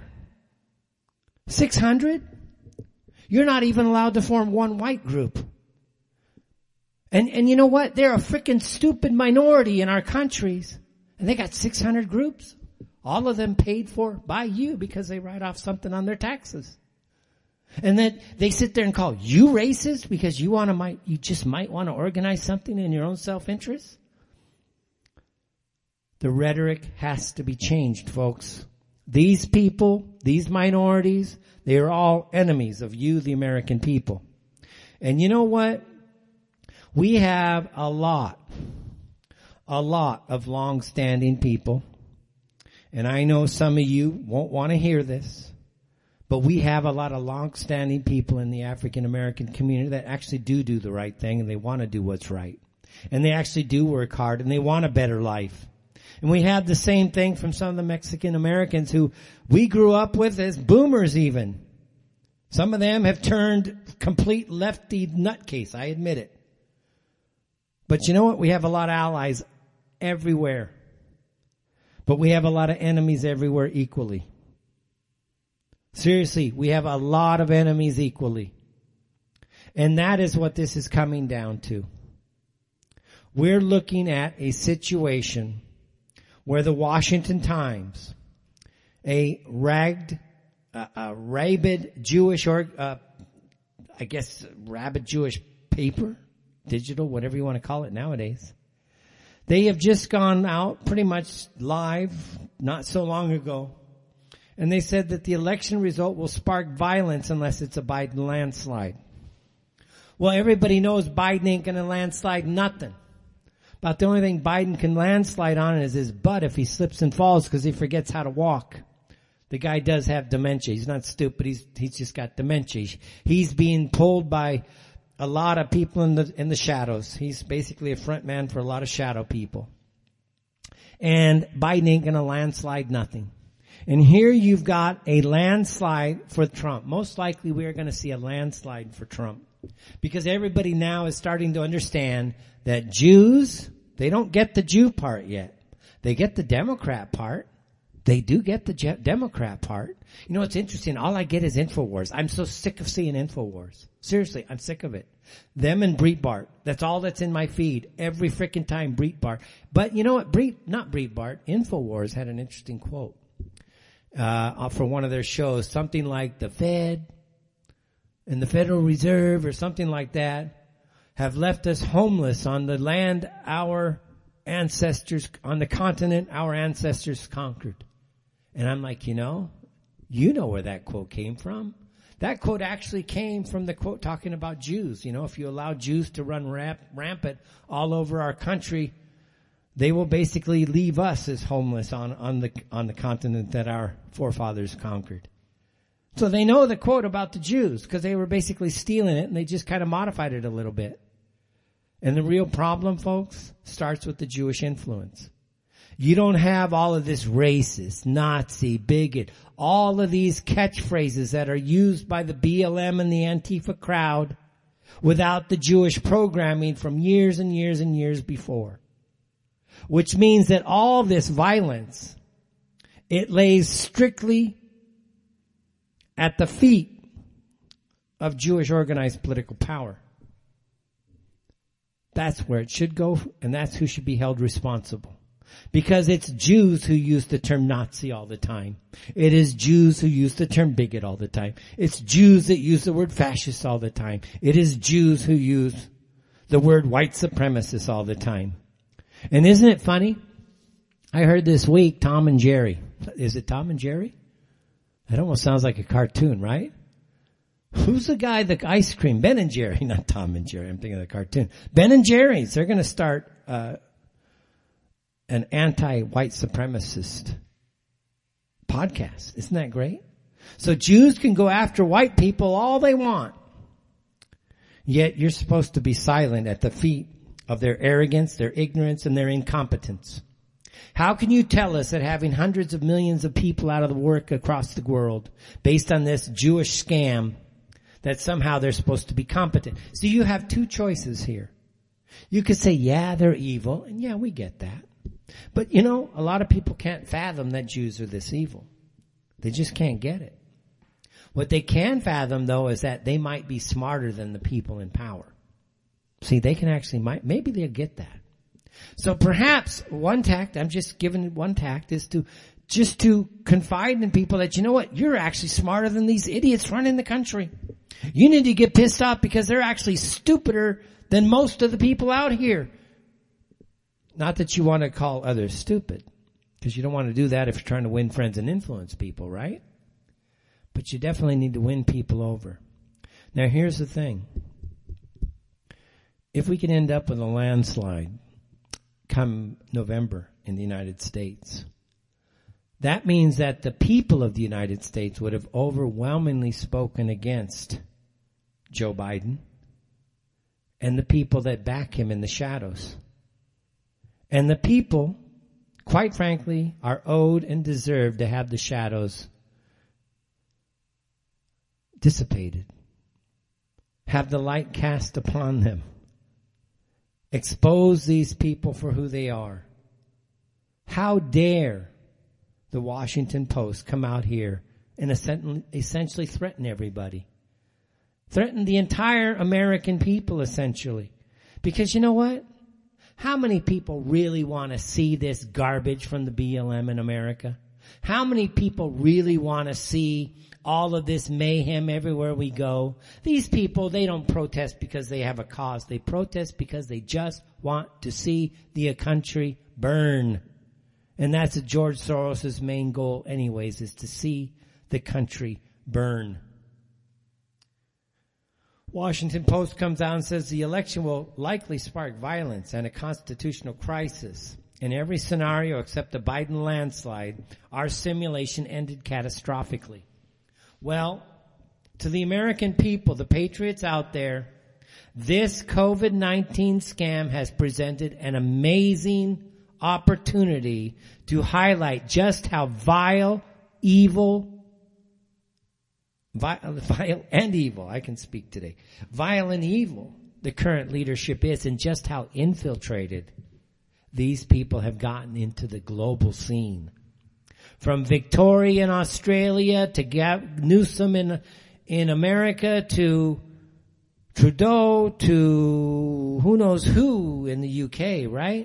600? You're not even allowed to form one white group. And you know what? They're a freaking stupid minority in our countries. And they got 600 groups. All of them paid for by you because they write off something on their taxes. And then they sit there and call you racist because you just might want to organize something in your own self-interest. The rhetoric has to be changed, folks. These people, these minorities, they are all enemies of you, the American people. And you know what? We have a lot of long-standing people. And I know some of you won't want to hear this, but we have a lot of long-standing people in the African American community that actually do the right thing, and they want to do what's right. And they actually do work hard, and they want a better life. And we have the same thing from some of the Mexican Americans who we grew up with as boomers even. Some of them have turned complete lefty nutcase, I admit it. But you know what? We have a lot of allies everywhere. But we have a lot of enemies everywhere equally. Seriously, we have a lot of enemies equally. And that is what this is coming down to. We're looking at a situation where the Washington Times, a rabid Jewish, rabid Jewish paper, digital, whatever you want to call it nowadays, they have just gone out pretty much live not so long ago. And they said that the election result will spark violence unless it's a Biden landslide. Well, everybody knows Biden ain't going to landslide nothing. About the only thing Biden can landslide on is his butt if he slips and falls because he forgets how to walk. The guy does have dementia. He's not stupid. He's just got dementia. He's being pulled by a lot of people in the shadows. He's basically a front man for a lot of shadow people. And Biden ain't going to landslide nothing. And here you've got a landslide for Trump. Most likely we are going to see a landslide for Trump. Because everybody now is starting to understand that Jews, they don't get the Jew part yet. They get the Democrat part. They do get the Democrat part. You know, it's interesting. All I get is InfoWars. I'm so sick of seeing InfoWars. Seriously, I'm sick of it. Them and Breitbart. That's all that's in my feed. Every freaking time, Breitbart. But you know what? Not Breitbart. InfoWars had an interesting quote, for one of their shows. Something like the Fed and the Federal Reserve or something like that have left us homeless on the land our ancestors, on the continent our ancestors conquered. And I'm like, you know where that quote came from. That quote actually came from the quote talking about Jews. You know, if you allow Jews to run rampant all over our country, they will basically leave us as homeless on the continent that our forefathers conquered. So they know the quote about the Jews because they were basically stealing it and they just kind of modified it a little bit. And the real problem, folks, starts with the Jewish influence. You don't have all of this racist, Nazi, bigot, all of these catchphrases that are used by the BLM and the Antifa crowd without the Jewish programming from years and years and years before. Which means that all this violence, it lays strictly at the feet of Jewish organized political power. That's where it should go, and that's who should be held responsible. Because it's Jews who use the term Nazi all the time. It is Jews who use the term bigot all the time. It's Jews that use the word fascist all the time. It is Jews who use the word white supremacist all the time. And isn't it funny? I heard this week Tom and Jerry. Is it Tom and Jerry? That almost sounds like a cartoon, right? Who's the guy, the ice cream? Ben and Jerry, not Tom and Jerry. I'm thinking of the cartoon. Ben and Jerry's. They're going to start an anti-white supremacist podcast. Isn't that great? So Jews can go after white people all they want. Yet you're supposed to be silent at the feet of their arrogance, their ignorance, and their incompetence. How can you tell us that having hundreds of millions of people out of the work across the world based on this Jewish scam that somehow they're supposed to be competent? So you have two choices here. You could say, yeah, they're evil, and yeah, we get that. But you know, a lot of people can't fathom that Jews are this evil. They just can't get it. What they can fathom, though, is that they might be smarter than the people in power. See, they can actually, maybe they'll get that. So perhaps one tact, I'm just giving one tact, is to confide in people that, you know what, you're actually smarter than these idiots running the country. You need to get pissed off because they're actually stupider than most of the people out here. Not that you want to call others stupid, because you don't want to do that if you're trying to win friends and influence people, right? But you definitely need to win people over. Now here's the thing. If we can end up with a landslide come November in the United States, that means that the people of the United States would have overwhelmingly spoken against Joe Biden and the people that back him in the shadows. And the people, quite frankly, are owed and deserve to have the shadows dissipated. Have the light cast upon them. Expose these people for who they are. How dare the Washington Post come out here and essentially threaten everybody? Threaten the entire American people, essentially. Because you know what? How many people really want to see this garbage from the BLM in America? How many people really want to see all of this mayhem everywhere we go? These people, they don't protest because they have a cause. They protest because they just want to see the country burn. And that's George Soros' main goal anyways, is to see the country burn. Washington Post comes out and says the election will likely spark violence and a constitutional crisis. In every scenario except the Biden landslide, our simulation ended catastrophically. Well, to the American people, the patriots out there, this COVID-19 scam has presented an amazing opportunity to highlight just how vile and evil, the current leadership is, and just how infiltrated these people have gotten into the global scene. From Victoria in Australia to Newsom in America to Trudeau to who knows who in the UK, right?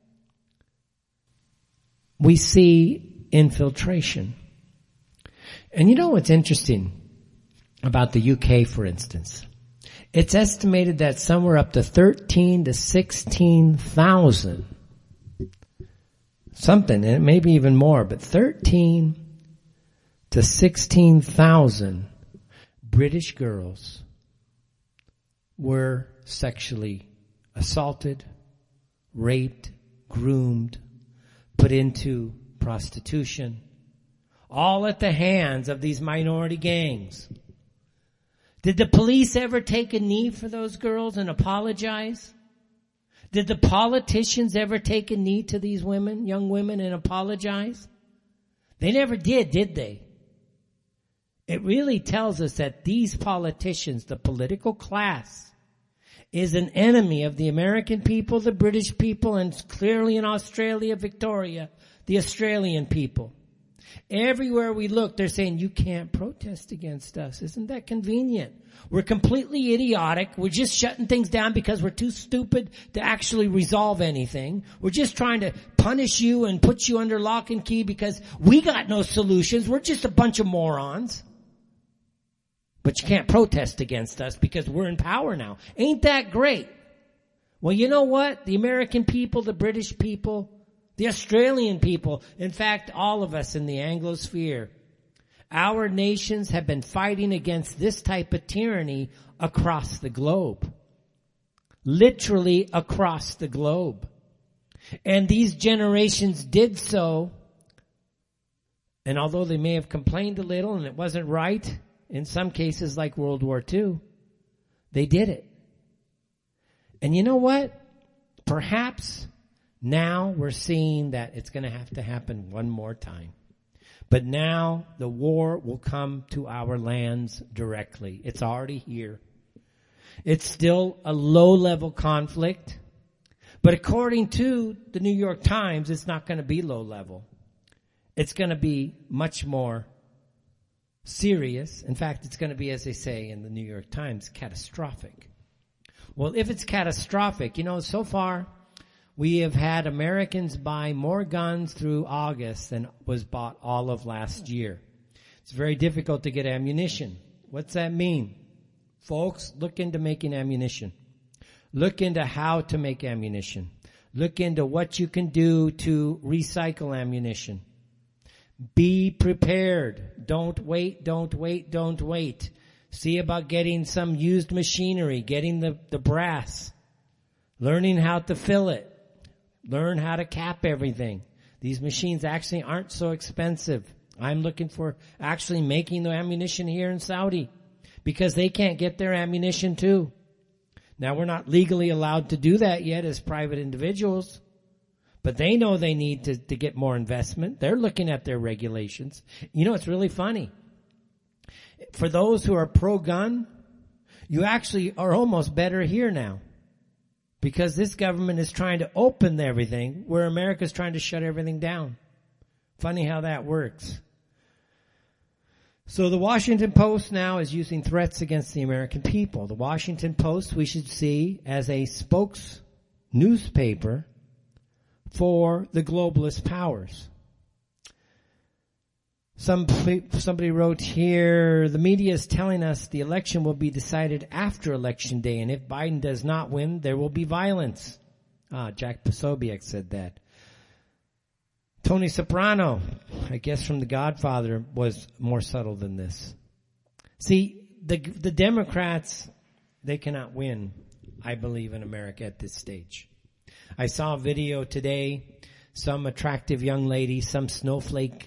We see infiltration. And you know what's interesting about the UK, for instance? It's estimated that somewhere up to 13 to 16,000 something, and maybe even more, but 13 to 16,000 British girls were sexually assaulted, raped, groomed, put into prostitution, all at the hands of these minority gangs. Did the police ever take a knee for those girls and apologize? Did the politicians ever take a knee to these women, young women, and apologize? They never did they? It really tells us that these politicians, the political class, is an enemy of the American people, the British people, and clearly in Australia, Victoria, the Australian people. Everywhere we look, they're saying, you can't protest against us. Isn't that convenient? We're completely idiotic. We're just shutting things down because we're too stupid to actually resolve anything. We're just trying to punish you and put you under lock and key because we got no solutions. We're just a bunch of morons. But you can't protest against us because we're in power now. Ain't that great? Well, you know what? The American people, the British people, the Australian people, in fact, all of us in the Anglosphere, Our nations have been fighting against this type of tyranny across the globe. Literally across the globe. And these generations did so. And although they may have complained a little and it wasn't right, in some cases like World War II, they did it. And you know what? Perhaps now we're seeing that it's going to have to happen one more time. But now the war will come to our lands directly. It's already here. It's still a low-level conflict. But according to the New York Times, it's not going to be low-level. It's going to be much more serious. In fact, it's going to be, as they say in the New York Times, catastrophic. Well, if it's catastrophic, so far we have had Americans buy more guns through August than was bought all of last year. It's very difficult to get ammunition. What's that mean? Folks, look into making ammunition. Look into how to make ammunition. Look into what you can do to recycle ammunition. Be prepared. Don't wait. See about getting some used machinery, getting the brass, learning how to fill it, learn how to cap everything. These machines actually aren't so expensive. I'm looking for actually making the ammunition here in Saudi because they can't get their ammunition too. Now, we're not legally allowed to do that yet as private individuals, but they know they need to get more investment. They're looking at their regulations. It's really funny. For those who are pro-gun, you actually are almost better here now because this government is trying to open everything where America's trying to shut everything down. Funny how that works. So the Washington Post now is using threats against the American people. The Washington Post we should see as a spokes newspaper for the globalist powers. Somebody wrote here, the media is telling us the election will be decided after Election Day, and if Biden does not win, there will be violence. Jack Posobiec said that. Tony Soprano, I guess from The Godfather, was more subtle than this. See, the Democrats, they cannot win, I believe, in America at this stage. I saw a video today, some attractive young lady, some snowflake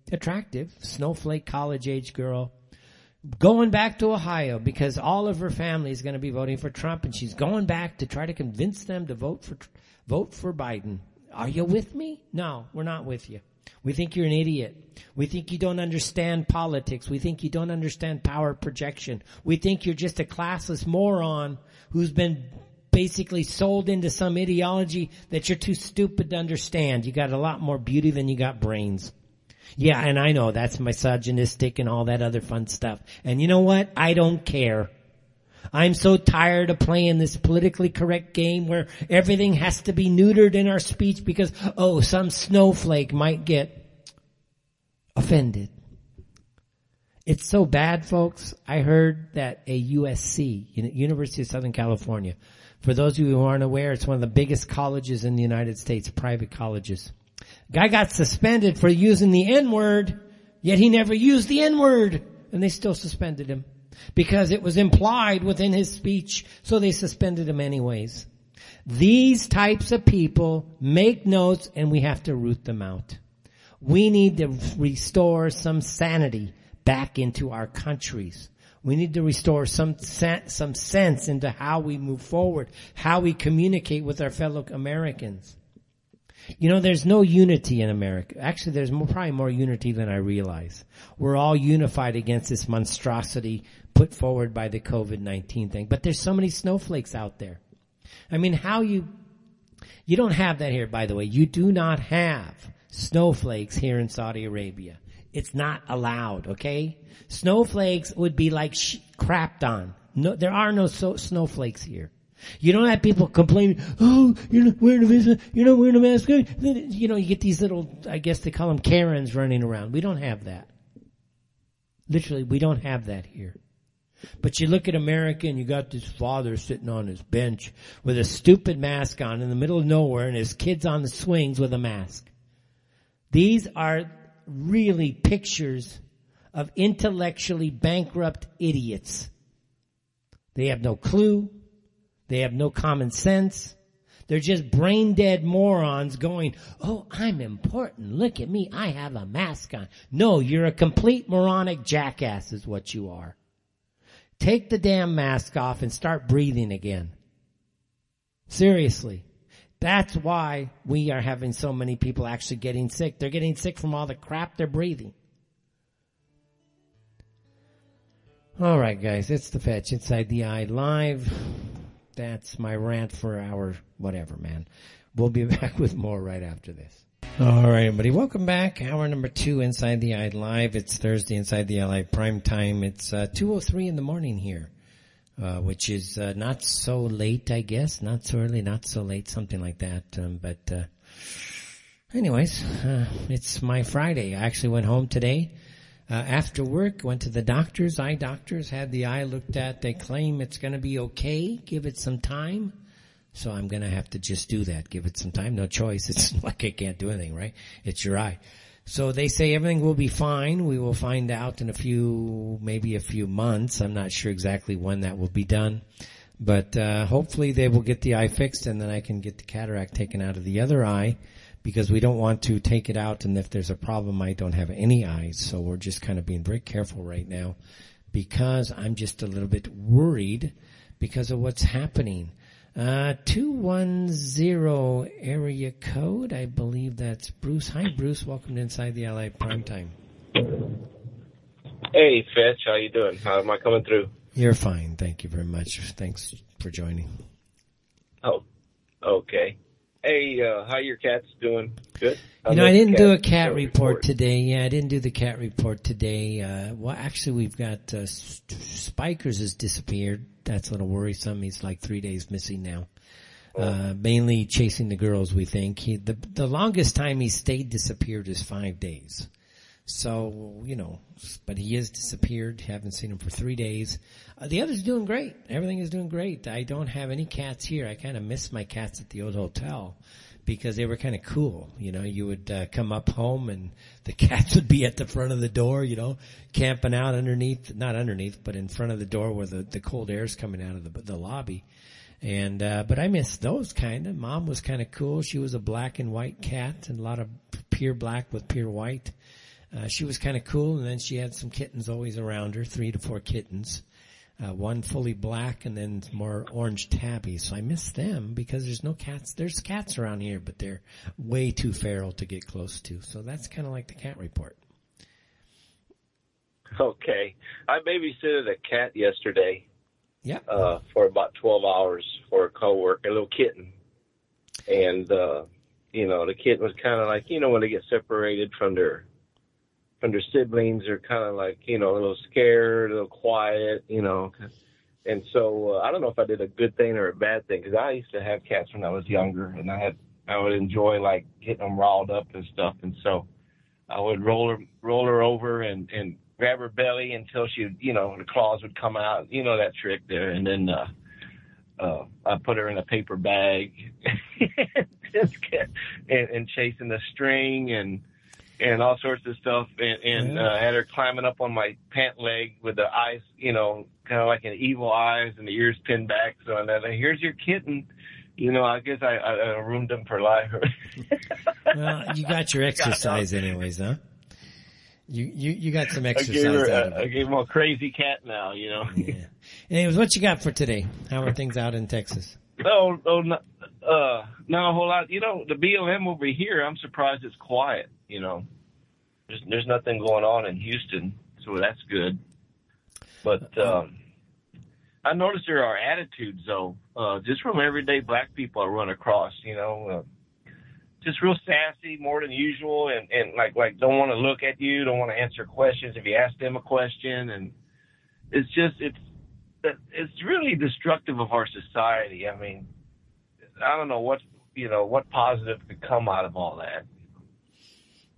college-age girl, going back to Ohio because all of her family is going to be voting for Trump, and she's going back to try to convince them to vote for Biden. Are you with me? No, we're not with you. We think you're an idiot. We think you don't understand politics. We think you don't understand power projection. We think you're just a classless moron who's been basically sold into some ideology that you're too stupid to understand. You got a lot more beauty than you got brains. Yeah, and I know that's misogynistic and all that other fun stuff. And you know what? I don't care. I'm so tired of playing this politically correct game where everything has to be neutered in our speech because, some snowflake might get offended. It's so bad, folks. I heard that a USC, University of Southern California, for those of you who aren't aware, it's one of the biggest colleges in the United States, private colleges. Guy got suspended for using the N-word, yet he never used the N-word, and they still suspended him. Because it was implied within his speech, so they suspended him anyways. These types of people make notes, and we have to root them out. We need to restore some sanity back into our countries. We need to restore some sense into how we move forward, how we communicate with our fellow Americans. There's no unity in America. Actually, there's probably more unity than I realize. We're all unified against this monstrosity put forward by the COVID-19 thing. But there's so many snowflakes out there. I mean, you don't have that here, by the way. You do not have snowflakes here in Saudi Arabia. It's not allowed, okay? Snowflakes would be like crapped on. No, there are no snowflakes here. You don't have people complaining, you're not wearing a mask, you're not wearing a mask. You get these little, I guess they call them Karens running around. We don't have that. Literally, we don't have that here. But you look at America and you got this father sitting on his bench with a stupid mask on in the middle of nowhere and his kids on the swings with a mask. These are really pictures of intellectually bankrupt idiots. They have no clue. They have no common sense. They're just brain dead morons going, oh, I'm important. Look at me. I have a mask on. No, you're a complete moronic jackass is what you are. Take the damn mask off and start breathing again. Seriously. That's why we are having so many people actually getting sick. They're getting sick from all the crap they're breathing. All right, guys, it's the Fetch Inside the Eye Live. That's my rant for our whatever, man. We'll be back with more right after this. All right, everybody, welcome back. Hour number 2 Inside the Eye Live. It's Thursday Inside the Eye Live prime time. It's 2:03 in the morning here, which is not so late, I guess. Not so early, not so late, something like that. Anyways, it's my Friday. I actually went home today. After work, went to the doctors, eye doctors, had the eye looked at. They claim it's going to be okay. Give it some time. So I'm going to have to just do that. Give it some time. No choice. It's like I can't do anything, right? It's your eye. So they say everything will be fine. We will find out in maybe a few months. I'm not sure exactly when that will be done. But hopefully they will get the eye fixed and then I can get the cataract taken out of the other eye. Because we don't want to take it out, and if there's a problem, I don't have any eyes. So we're just kind of being very careful right now because I'm just a little bit worried because of what's happening. 210 area code, I believe that's Bruce. Hi, Bruce. Welcome to Inside the Ally Primetime. Hey, Fetch. How you doing? How am I coming through? You're fine. Thank you very much. Thanks for joining. Oh, okay. Hey, how your cat's doing? Good? I didn't do a cat report today. Yeah, I didn't do the cat report today. Well, actually, we've got Spikers has disappeared. That's a little worrisome. He's like 3 days missing now. Mainly chasing the girls, we think. The longest time he stayed disappeared is 5 days. So, but he is disappeared. Haven't seen him for 3 days. The other's doing great. Everything is doing great. I don't have any cats here. I kind of miss my cats at the old hotel because they were kind of cool. You would come up home and the cats would be at the front of the door, camping out not underneath, but in front of the door where the cold air is coming out of the lobby. And, but I miss those kind of. Mom was kind of cool. She was a black and white cat and a lot of pure black with pure white. She was kind of cool, and then she had some kittens always around her, 3 to 4 kittens. One fully black and then more orange tabbies. So I miss them because there's no cats. There's cats around here, but they're way too feral to get close to. So that's kind of like the cat report. Okay. I babysitted a cat yesterday. Yeah. For about 12 hours for a coworker, a little kitten. And, the kitten was kind of like, when they get separated from their siblings, are kind of like, a little scared, a little quiet, And so I don't know if I did a good thing or a bad thing because I used to have cats when I was younger, and I would enjoy like getting them riled up and stuff. And so I would roll her over and grab her belly until she, the claws would come out, that trick there, and then I put her in a paper bag and chasing the string and all sorts of stuff, and had her climbing up on my pant leg with the eyes, kind of like an evil eyes and the ears pinned back. So and then here's your kitten. I guess I ruined them for life. Well, you got your exercise anyways, huh? You got some exercise out of it. I gave him a crazy cat now, Yeah. Anyways, what you got for today? How are things out in Texas? Not a whole lot. The BLM over here, I'm surprised it's quiet. There's nothing going on in Houston, so that's good. But I noticed there are attitudes, though, just from everyday black people I run across. Just real sassy, more than usual, and like don't want to look at you, don't want to answer questions if you ask them a question, and it's really destructive of our society. I mean, I don't know what positive could come out of all that.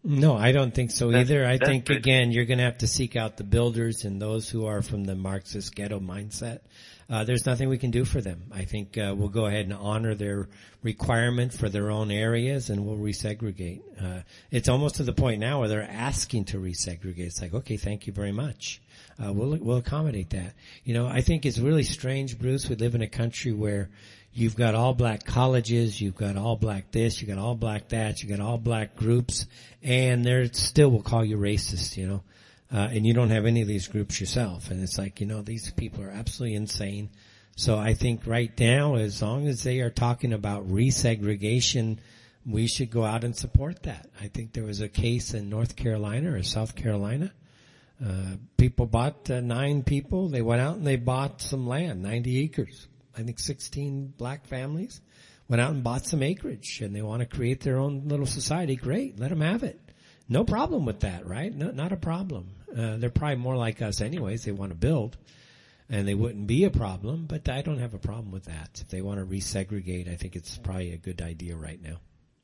No, I don't think so either. I think, pretty- again, you're going to have to seek out the builders and those who are from the Marxist ghetto mindset. There's nothing we can do for them. I think we'll go ahead and honor their requirement for their own areas, and we'll resegregate. It's almost to the point now where they're asking to resegregate. It's like, okay, thank you very much. We'll accommodate that. You know, I think it's really strange, Bruce. We live in a country where you've got all black colleges, you've got all black this, you've got all black that, you've got all black groups, and they still will call you racist, you know. And you don't have any of these groups yourself. And it's like, you know, these people are absolutely insane. So I think right now, as long as they are talking about resegregation, we should go out and support that. I think there was a case in North Carolina or South Carolina. People bought, 9 people, they went out and they bought some land, 90 acres. I think 16 black families went out and bought some acreage, and they want to create their own little society. Great. Let them have it. No problem with that, right? No, not a problem. They're probably more like us anyways. They want to build, and they wouldn't be a problem, but I don't have a problem with that. If they want to resegregate, I think it's probably a good idea right now.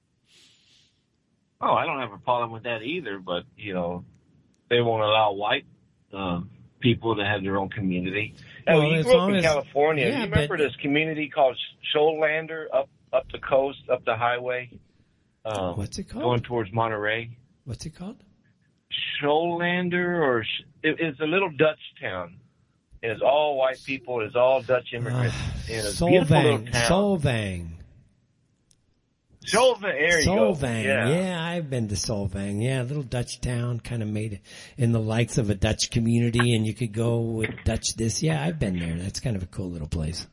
Oh, I don't have a problem with that either, but, you know, they won't allow white people to have their own community. Now, Well, you as grew up long in as- California. yeah, You remember but- this community called Shoalander up the coast, up the highway? What's it called? Going towards Monterey. What's it called? Shoalander, or it's a little Dutch town. And it's all white people. It's all Dutch immigrants. And it's a beautiful little Solvang. town. Solvang. Solvang, there you go. Solvang. Yeah, I've been to Solvang. Yeah, a little Dutch town, kind of made in the likes of a Dutch community, and you could go with Dutch this. Yeah, I've been there. That's kind of a cool little place.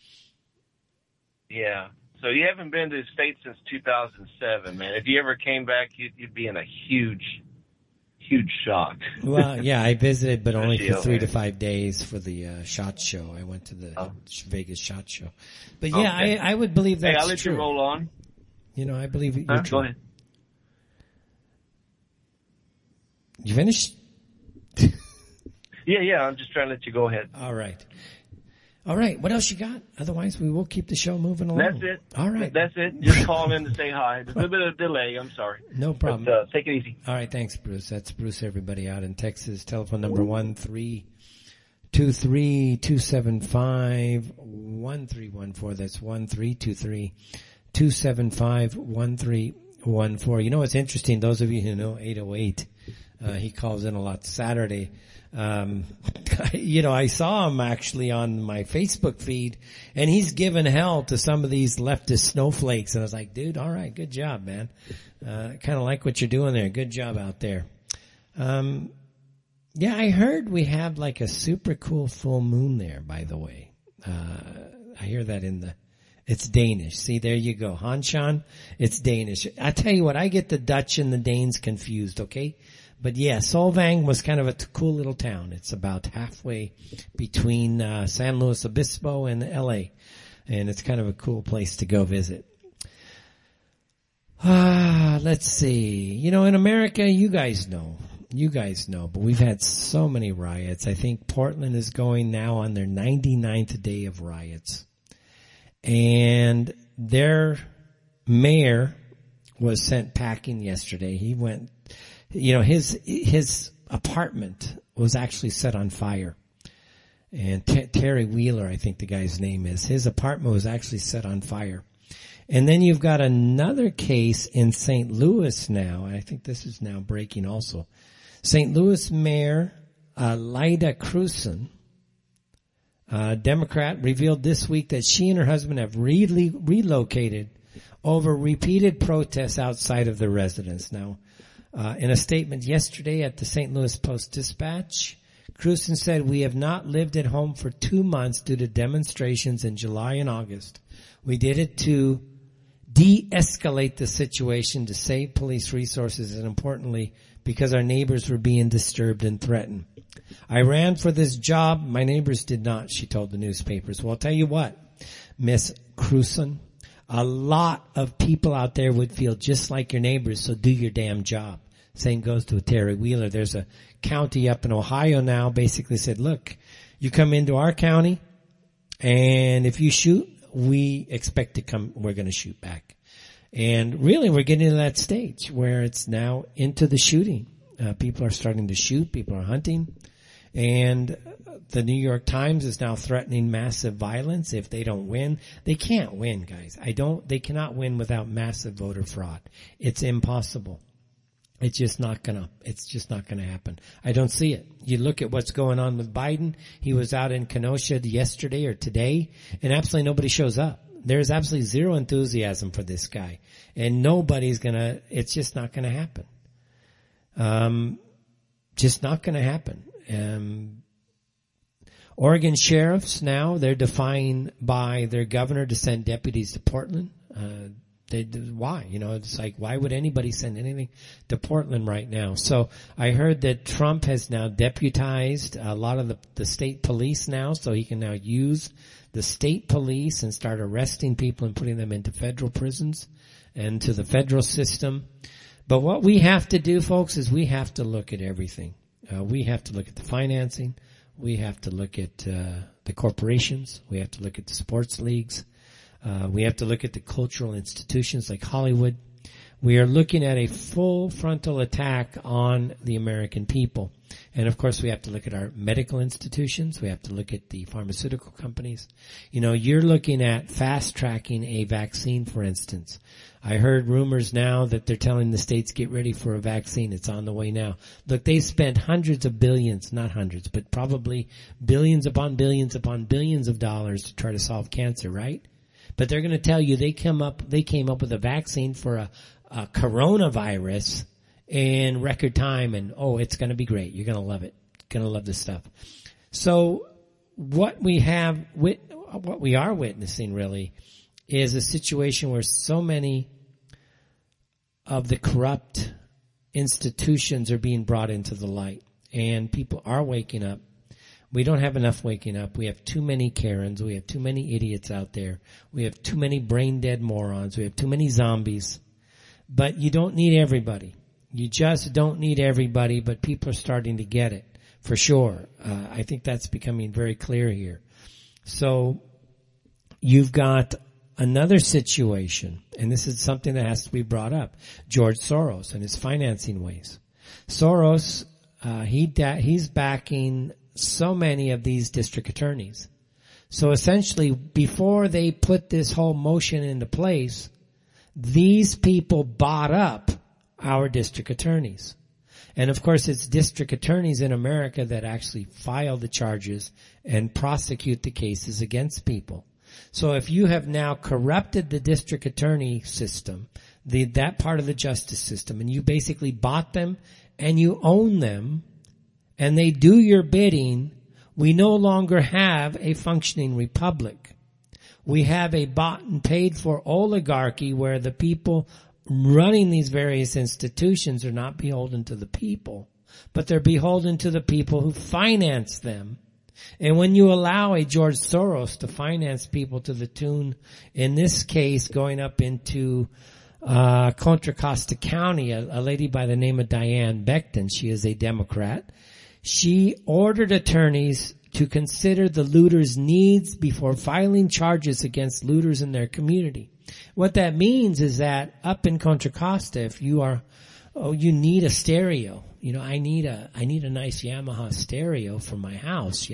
Yeah. So you haven't been to the States since 2007, man. If you ever came back, you'd be in a huge shock. Well, yeah, I visited, but only for Especially 3 to over 5 days for the SHOT Show. I went to the Vegas SHOT Show. But yeah, Okay. I would believe that's Hey, I'll let true. you roll on. You know, I believe you're true. Go ahead. You finished? Yeah, I'm just trying to let you go ahead. All right. What else you got? Otherwise, we will keep the show moving along. That's it. All right. That's it. Just call in to say hi. There's a little bit of delay. I'm sorry. No problem. But, take it easy. All right. Thanks, Bruce. That's Bruce, everybody out in Texas. Telephone number 1-323-275-1314. That's 1-323-275-1314. You know what's interesting? Those of you who know 808, he calls in a lot Saturday. You know, I saw him actually on my Facebook feed, and he's given hell to some of these leftist snowflakes. And I was like, dude, all right, good job, man. Kind of like what you're doing there. Good job out there. Yeah, I heard we have like a super cool full moon there, by the way. I hear that it's Danish. See, there you go. Hanshan, it's Danish. I tell you what, I get the Dutch and the Danes confused, okay? But yeah, Solvang was kind of a cool little town. It's about halfway between San Luis Obispo and LA. And it's kind of a cool place to go visit. Let's see. You know, in America, you guys know, but we've had so many riots. I think Portland is going now on their 99th day of riots. And their mayor was sent packing yesterday. He went, you know, his apartment was actually set on fire. And Terry Wheeler, I think the guy's name is, his apartment was actually set on fire. And then you've got another case in St. Louis now. I think this is now breaking also. St. Louis Mayor Lyda Krewson, Democrat, revealed this week that she and her husband have relocated over repeated protests outside of their residence. Now, in a statement yesterday at the St. Louis Post-Dispatch, Krewson said, "We have not lived at home for 2 months due to demonstrations in July and August. We did it to de-escalate the situation, to save police resources, and importantly, because our neighbors were being disturbed and threatened. I ran for this job. My neighbors did not," she told the newspapers. Well, I'll tell you what, Miss Krewson, a lot of people out there would feel just like your neighbors, so do your damn job. Same goes to Terry Wheeler. There's a county up in Ohio now basically said, look, you come into our county, and if you shoot, we expect to come, we're going to shoot back. And really, we're getting to that stage where it's now into the shooting. People are starting to shoot. People are hunting. And the New York Times is now threatening massive violence if they don't win. They can't win, guys. They cannot win without massive voter fraud. It's impossible. It's just not gonna happen. I don't see it. You look at what's going on with Biden. He was out in Kenosha yesterday or today, and absolutely nobody shows up. There's absolutely zero enthusiasm for this guy. And it's just not gonna happen. Just not gonna happen. Oregon sheriffs now, they're defying by their governor to send deputies to Portland. Why? It's like, why would anybody send anything to Portland right now? So I heard that Trump has now deputized a lot of the state police now, so he can now use the state police and start arresting people and putting them into federal prisons and to the federal system. But what we have to do, folks, is we have to look at everything. We have to look at the financing. We have to look at the corporations. We have to look at the sports leagues. We have to look at the cultural institutions like Hollywood. We are looking at a full frontal attack on the American people. And of course, we have to look at our medical institutions. We have to look at the pharmaceutical companies. You're looking at fast tracking a vaccine, for instance. I heard rumors now that they're telling the states, get ready for a vaccine. It's on the way now. Look, they spent hundreds of billions, not hundreds, but probably billions upon billions upon billions of dollars to try to solve cancer, right? But they're going to tell you they came up with a vaccine for a coronavirus in record time, and it's going to be great. You're going to love it. Going to love this stuff. So what we are witnessing really is a situation where so many of the corrupt institutions are being brought into the light, and people are waking up. We don't have enough waking up. We have too many Karens. We have too many idiots out there. We have too many brain-dead morons. We have too many zombies. But you don't need everybody. You just don't need everybody, but people are starting to get it, for sure. I think that's becoming very clear here. So you've got another situation, and this is something that has to be brought up, George Soros and his financing ways. Soros, he's backing so many of these district attorneys. So essentially, before they put this whole motion into place, these people bought up our district attorneys. And of course, it's district attorneys in America that actually file the charges and prosecute the cases against people. So if you have now corrupted the district attorney system, that part of the justice system, and you basically bought them and you own them, and they do your bidding, we no longer have a functioning republic. We have a bought and paid for oligarchy where the people running these various institutions are not beholden to the people, but they're beholden to the people who finance them. And when you allow a George Soros to finance people to the tune, in this case, going up into Contra Costa County, a lady by the name of Diane Becton, she is a Democrat, she ordered attorneys to consider the looters' needs before filing charges against looters in their community. What that means is that up in Contra Costa, if you need a stereo. I need a nice Yamaha stereo for my house,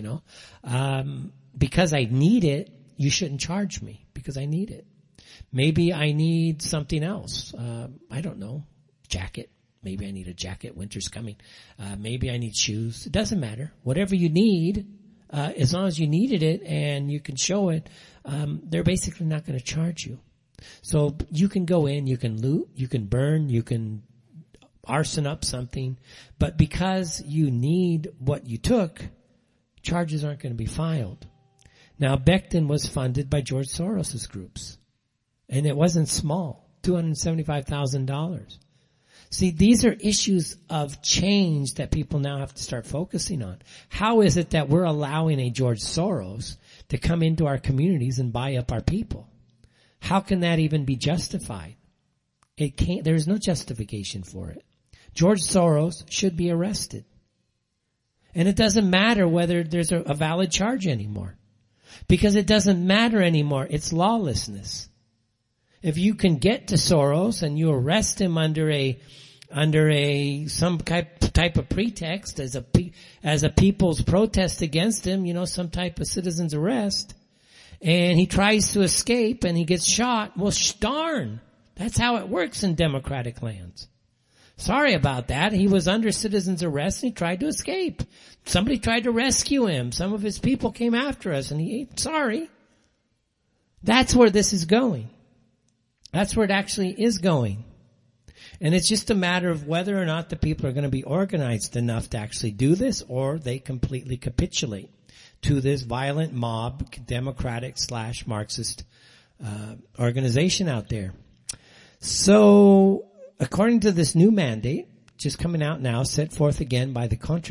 because I need it, you shouldn't charge me because I need it. Maybe I need something else. I don't know, jacket. Maybe I need a jacket. Winter's coming. Maybe I need shoes. It doesn't matter. Whatever you need, as long as you needed it and you can show it, they're basically not going to charge you. So you can go in, you can loot, you can burn, you can arson up something, but because you need what you took, charges aren't going to be filed. Now, Becton was funded by George Soros' groups, and it wasn't small, $275,000. See, these are issues of change that people now have to start focusing on. How is it that we're allowing a George Soros to come into our communities and buy up our people? How can that even be justified? It can't, there's no justification for it. George Soros should be arrested. And it doesn't matter whether there's a valid charge anymore. Because it doesn't matter anymore. It's lawlessness. If you can get to Soros and you arrest him under some type of pretext as a people's protest against him, some type of citizen's arrest, and he tries to escape and he gets shot, well, darn, that's how it works in democratic lands. Sorry about that. He was under citizen's arrest and he tried to escape. Somebody tried to rescue him. Some of his people came after us and sorry. That's where this is going. That's where it actually is going. And it's just a matter of whether or not the people are going to be organized enough to actually do this, or they completely capitulate to this violent mob, democratic/Marxist organization out there. So, according to this new mandate, just coming out now, set forth again by the Contra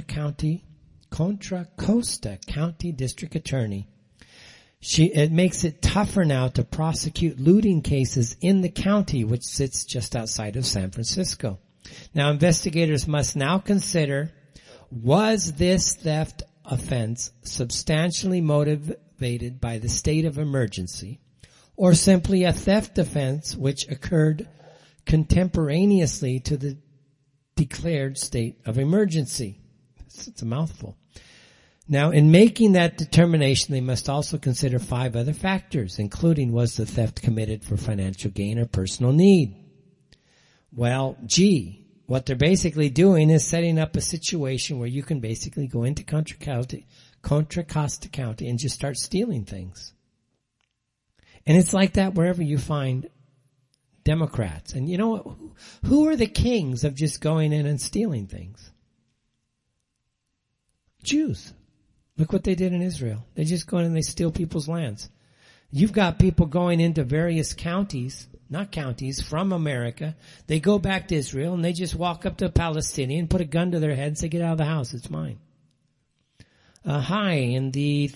Costa County District Attorney, it makes it tougher now to prosecute looting cases in the county, which sits just outside of San Francisco. Now, investigators must now consider, was this theft offense substantially motivated by the state of emergency, or simply a theft offense which occurred contemporaneously to the declared state of emergency? It's a mouthful. Now, in making that determination, they must also consider 5 other factors, including, was the theft committed for financial gain or personal need? Well, what they're basically doing is setting up a situation where you can basically go into Contra Costa County and just start stealing things. And it's like that wherever you find Democrats. And you know what? Who are the kings of just going in and stealing things? Jews. Look what they did in Israel. They just go in and they steal people's lands. You've got people going into various counties, from America. They go back to Israel and they just walk up to a Palestinian, put a gun to their head and say, get out of the house, it's mine. Hi, in the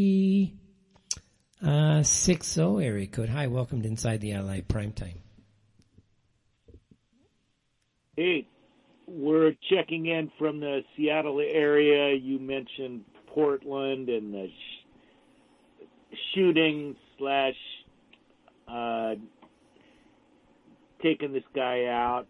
360 area code. Hi, welcome to Inside the Ally Primetime. Hey, we're checking in from the Seattle area. You mentioned Portland and the shooting / taking this guy out.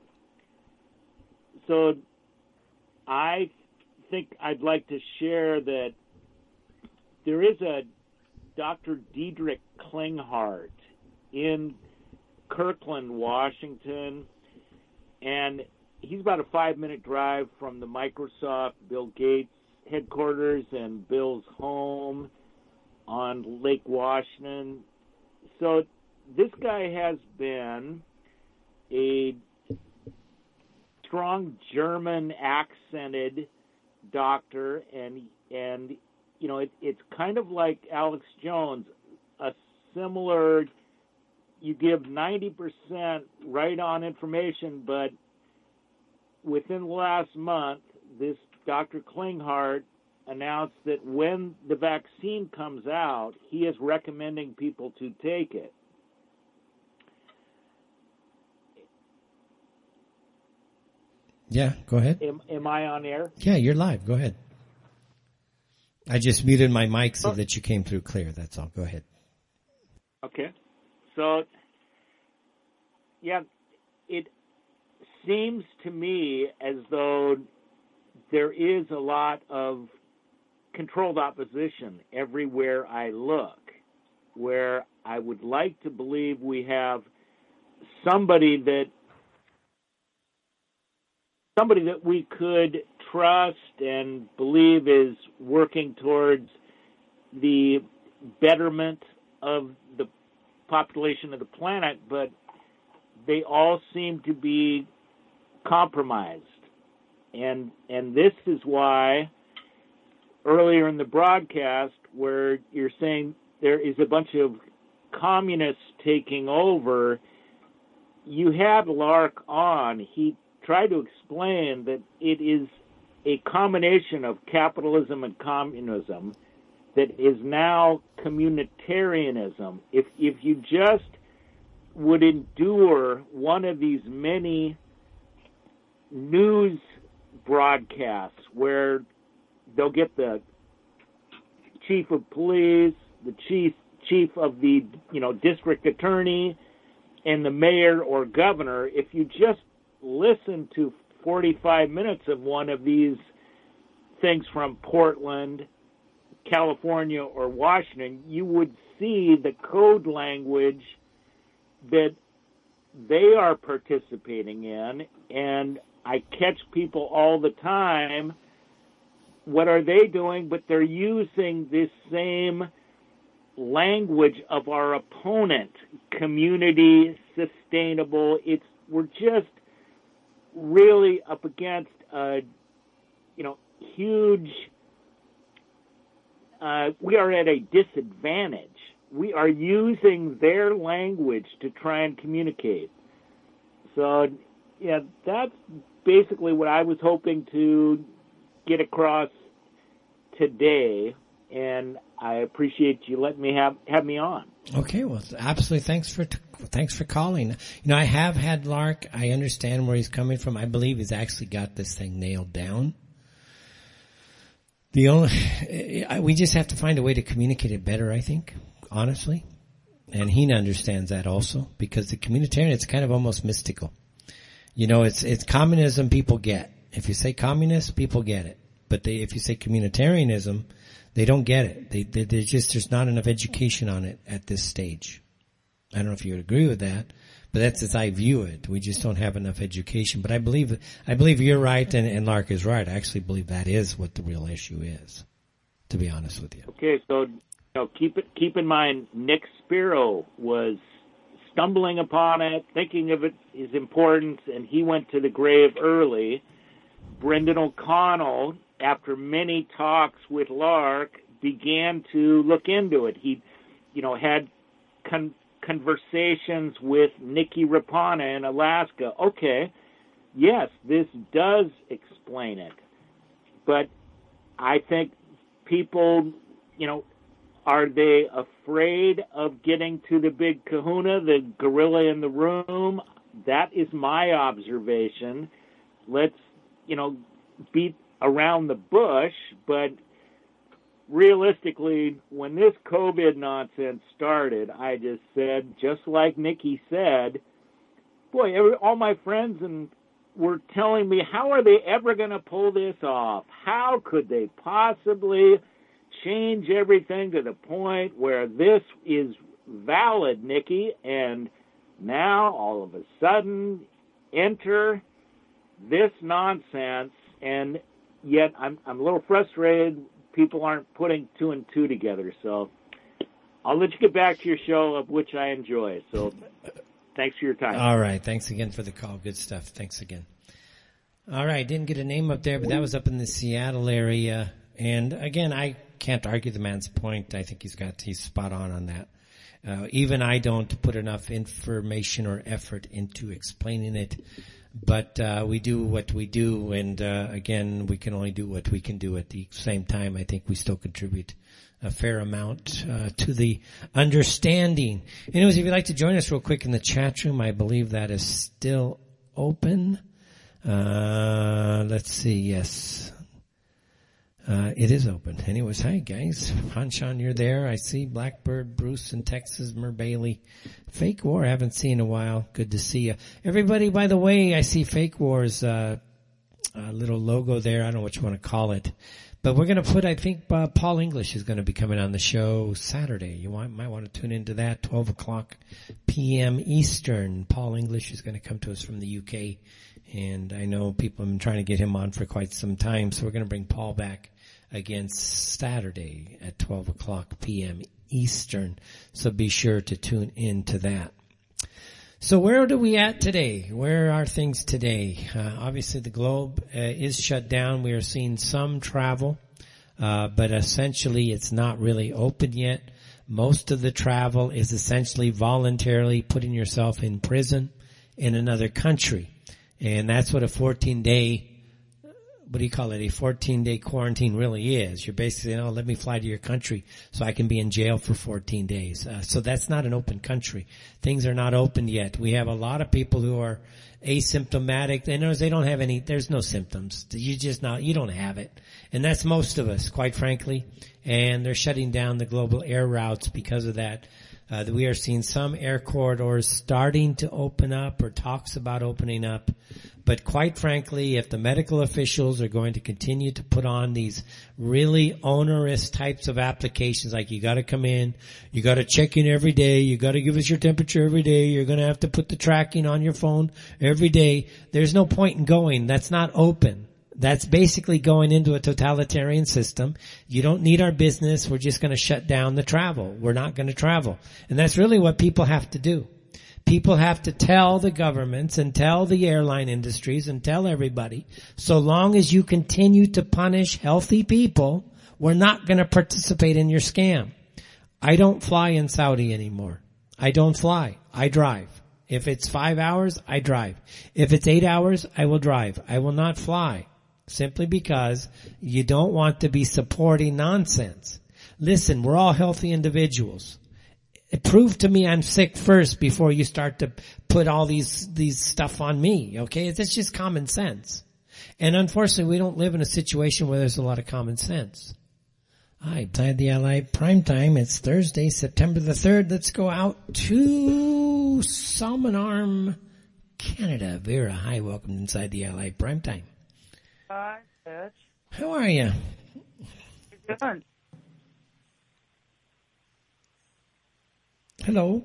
So I think I'd like to share that there is a Dr. Diedrich Klinghardt in Kirkland, Washington, and he's about a 5-minute drive from the Microsoft Bill Gates headquarters and Bill's home on Lake Washington. So this guy has been a strong German accented doctor, and it's kind of like Alex Jones, a similar, you give 90% right on information, but within the last month, this Dr. Klinghardt announced that when the vaccine comes out, he is recommending people to take it. Yeah, go ahead. Am I on air? Yeah, you're live. Go ahead. I just muted my mic so that you came through clear. That's all. Go ahead. Okay. So, yeah, it seems to me as though there is a lot of controlled opposition everywhere I look, where I would like to believe we have somebody that we could trust and believe is working towards the betterment of the population of the planet, but they all seem to be compromised. And this is why earlier in the broadcast where you're saying there is a bunch of communists taking over, you had Lark on. He tried to explain that it is a combination of capitalism and communism that is now communitarianism. If you just would endure one of these many news broadcasts where they'll get the chief of police, the chief of the district attorney, and the mayor or governor, if you just listen to 45 minutes of one of these things from Portland, California, or Washington, you would see the code language that they are participating in. And I catch people all the time. What are they doing? But they're using this same language of our opponent, community, sustainable. We're just really up against a, huge. We are at a disadvantage. We are using their language to try and communicate. So, yeah, that's basically what I was hoping to get across today, and I appreciate you letting me have me on. Okay, well, absolutely. Thanks for calling. I have had Lark. I understand where he's coming from. I believe he's actually got this thing nailed down. We just have to find a way to communicate it better, I think, honestly. And he understands that also, because the communitarian, it's kind of almost mystical. It's communism, people get. If you say communist, people get it. But if you say communitarianism, they don't get it. There's not enough education on it at this stage. I don't know if you would agree with that, but that's as I view it. We just don't have enough education. But I believe you're right, and Lark is right. I actually believe that is what the real issue is, to be honest with you. Okay, so keep in mind, Nick Spiro was stumbling upon it, thinking of it as importance, and he went to the grave early. Brendan O'Connell, after many talks with Lark, began to look into it. He, had conversations with Nikki Rapana in Alaska. Okay, yes, this does explain it. But I think people, are they afraid of getting to the big kahuna, the gorilla in the room? That is my observation. Let's, beat around the bush, but realistically, when this COVID nonsense started, I just said, just like Nikki said, boy, all my friends were telling me, how are they ever going to pull this off? How could they possibly change everything to the point where this is valid, Nikki? And now, all of a sudden, enter this nonsense, and yet I'm a little frustrated people aren't putting two and two together. So I'll let you get back to your show, of which I enjoy. So thanks for your time. All right. Thanks again for the call. Good stuff. Thanks again. All right. Didn't get a name up there, but that was up in the Seattle area. And again, I can't argue the man's point. I think he's spot on that. Even I don't put enough information or effort into explaining it. But we do what we do, and again, we can only do what we can do. At the same time, I think we still contribute a fair amount to the understanding. Anyways, if you'd like to join us real quick in the chat room, I believe that is still open. Let's see, yes. It is open. Anyways, hi guys. Hanshan, you're there. I see Blackbird, Bruce in Texas, Mer Bailey. Fake War, I haven't seen in a while. Good to see you. Everybody, by the way, I see Fake War's, little logo there. I don't know what you want to call it. But we're going to put, I think, Paul English is going to be coming on the show Saturday. You might want to tune into that, 12 o'clock p.m. Eastern. Paul English is going to come to us from the UK. And I know people have been trying to get him on for quite some time. So we're going to bring Paul back again Saturday at 12 o'clock p.m. Eastern. So be sure to tune in to that. So where are we at today? Where are things today? Obviously the globe is shut down. We are seeing some travel, but essentially it's not really open yet. Most of the travel is essentially voluntarily putting yourself in prison in another country. And that's what a 14-day what do you call it, a 14-day quarantine really is. You're basically saying, let me fly to your country so I can be in jail for 14 days. So that's not an open country. Things are not open yet. We have a lot of people who are asymptomatic. They don't have there's no symptoms. You don't have it. And that's most of us, quite frankly. and they're shutting down the global air routes because of that. We are seeing some air corridors starting to open up or talks about opening up. But quite frankly, if the medical officials are going to continue to put on these really onerous types of applications, like you got to come in, you got to check in every day, you got to give us your temperature every day, you're going to have to put the tracking on your phone every day, there's no point in going. That's not open. That's basically going into a totalitarian system. You don't need our business. We're just going to shut down the travel. We're not going to travel. And that's really what people have to do. People have to tell the governments and tell the airline industries and tell everybody, so long as you continue to punish healthy people, we're not going to participate in your scam. I don't fly in Saudi anymore. I don't fly. I drive. If it's 5 hours, I drive. If it's 8 hours, I will drive. I will not fly. Simply because you don't want to be supporting nonsense. Listen, we're all healthy individuals. Prove to me I'm sick first before you start to put all these stuff on me, okay? It's just common sense. And unfortunately, we don't live in a situation where there's a lot of common sense. Hi, Inside the Ally Prime Time. It's Thursday, September the 3rd. Let's go out to Salmon Arm, Canada. Vera, hi, welcome to Inside the Ally Prime Time. Hi, Ed. How are you? Good. Hello.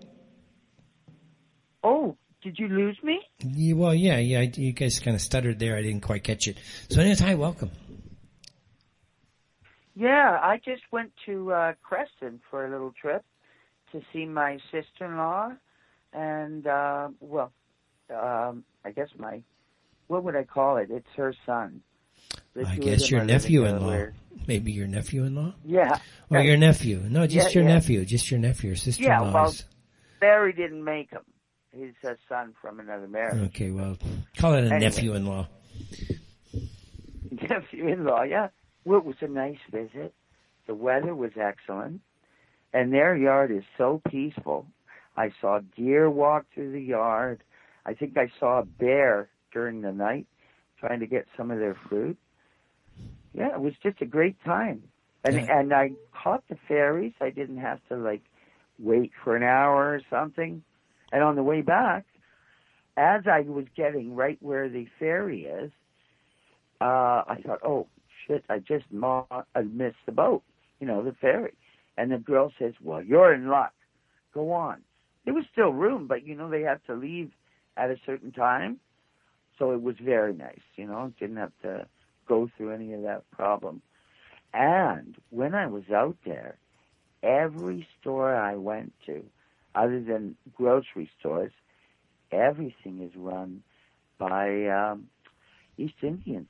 Oh, did you lose me? Yeah. You guys kind of stuttered there. I didn't quite catch it. So anyways, hi, welcome. Yeah, I just went to Creston for a little trip to see my sister-in-law and, I guess what would I call it? It's her son. I guess your nephew-in-law. Maybe your nephew-in-law? Yeah. Or your nephew. No, just your nephew. Just your nephew. Your sister-in-law. Yeah, well, Barry didn't make him. He's a son from another marriage. Okay, well, call it a nephew-in-law. Nephew-in-law, yeah. Well, it was a nice visit. The weather was excellent. And their yard is so peaceful. I saw deer walk through the yard. I think I saw a bear during the night trying to get some of their fruit. Yeah, it was just a great time. And I caught the ferries. I didn't have to, wait for an hour or something. And on the way back, as I was getting right where the ferry is, I thought, oh, shit, I missed the boat, the ferry. And the girl says, well, you're in luck. Go on. There was still room, but, they have to leave at a certain time. So it was very nice, didn't have to go through any of that problem. And when I was out there, every store I went to, other than grocery stores, everything is run by East Indians,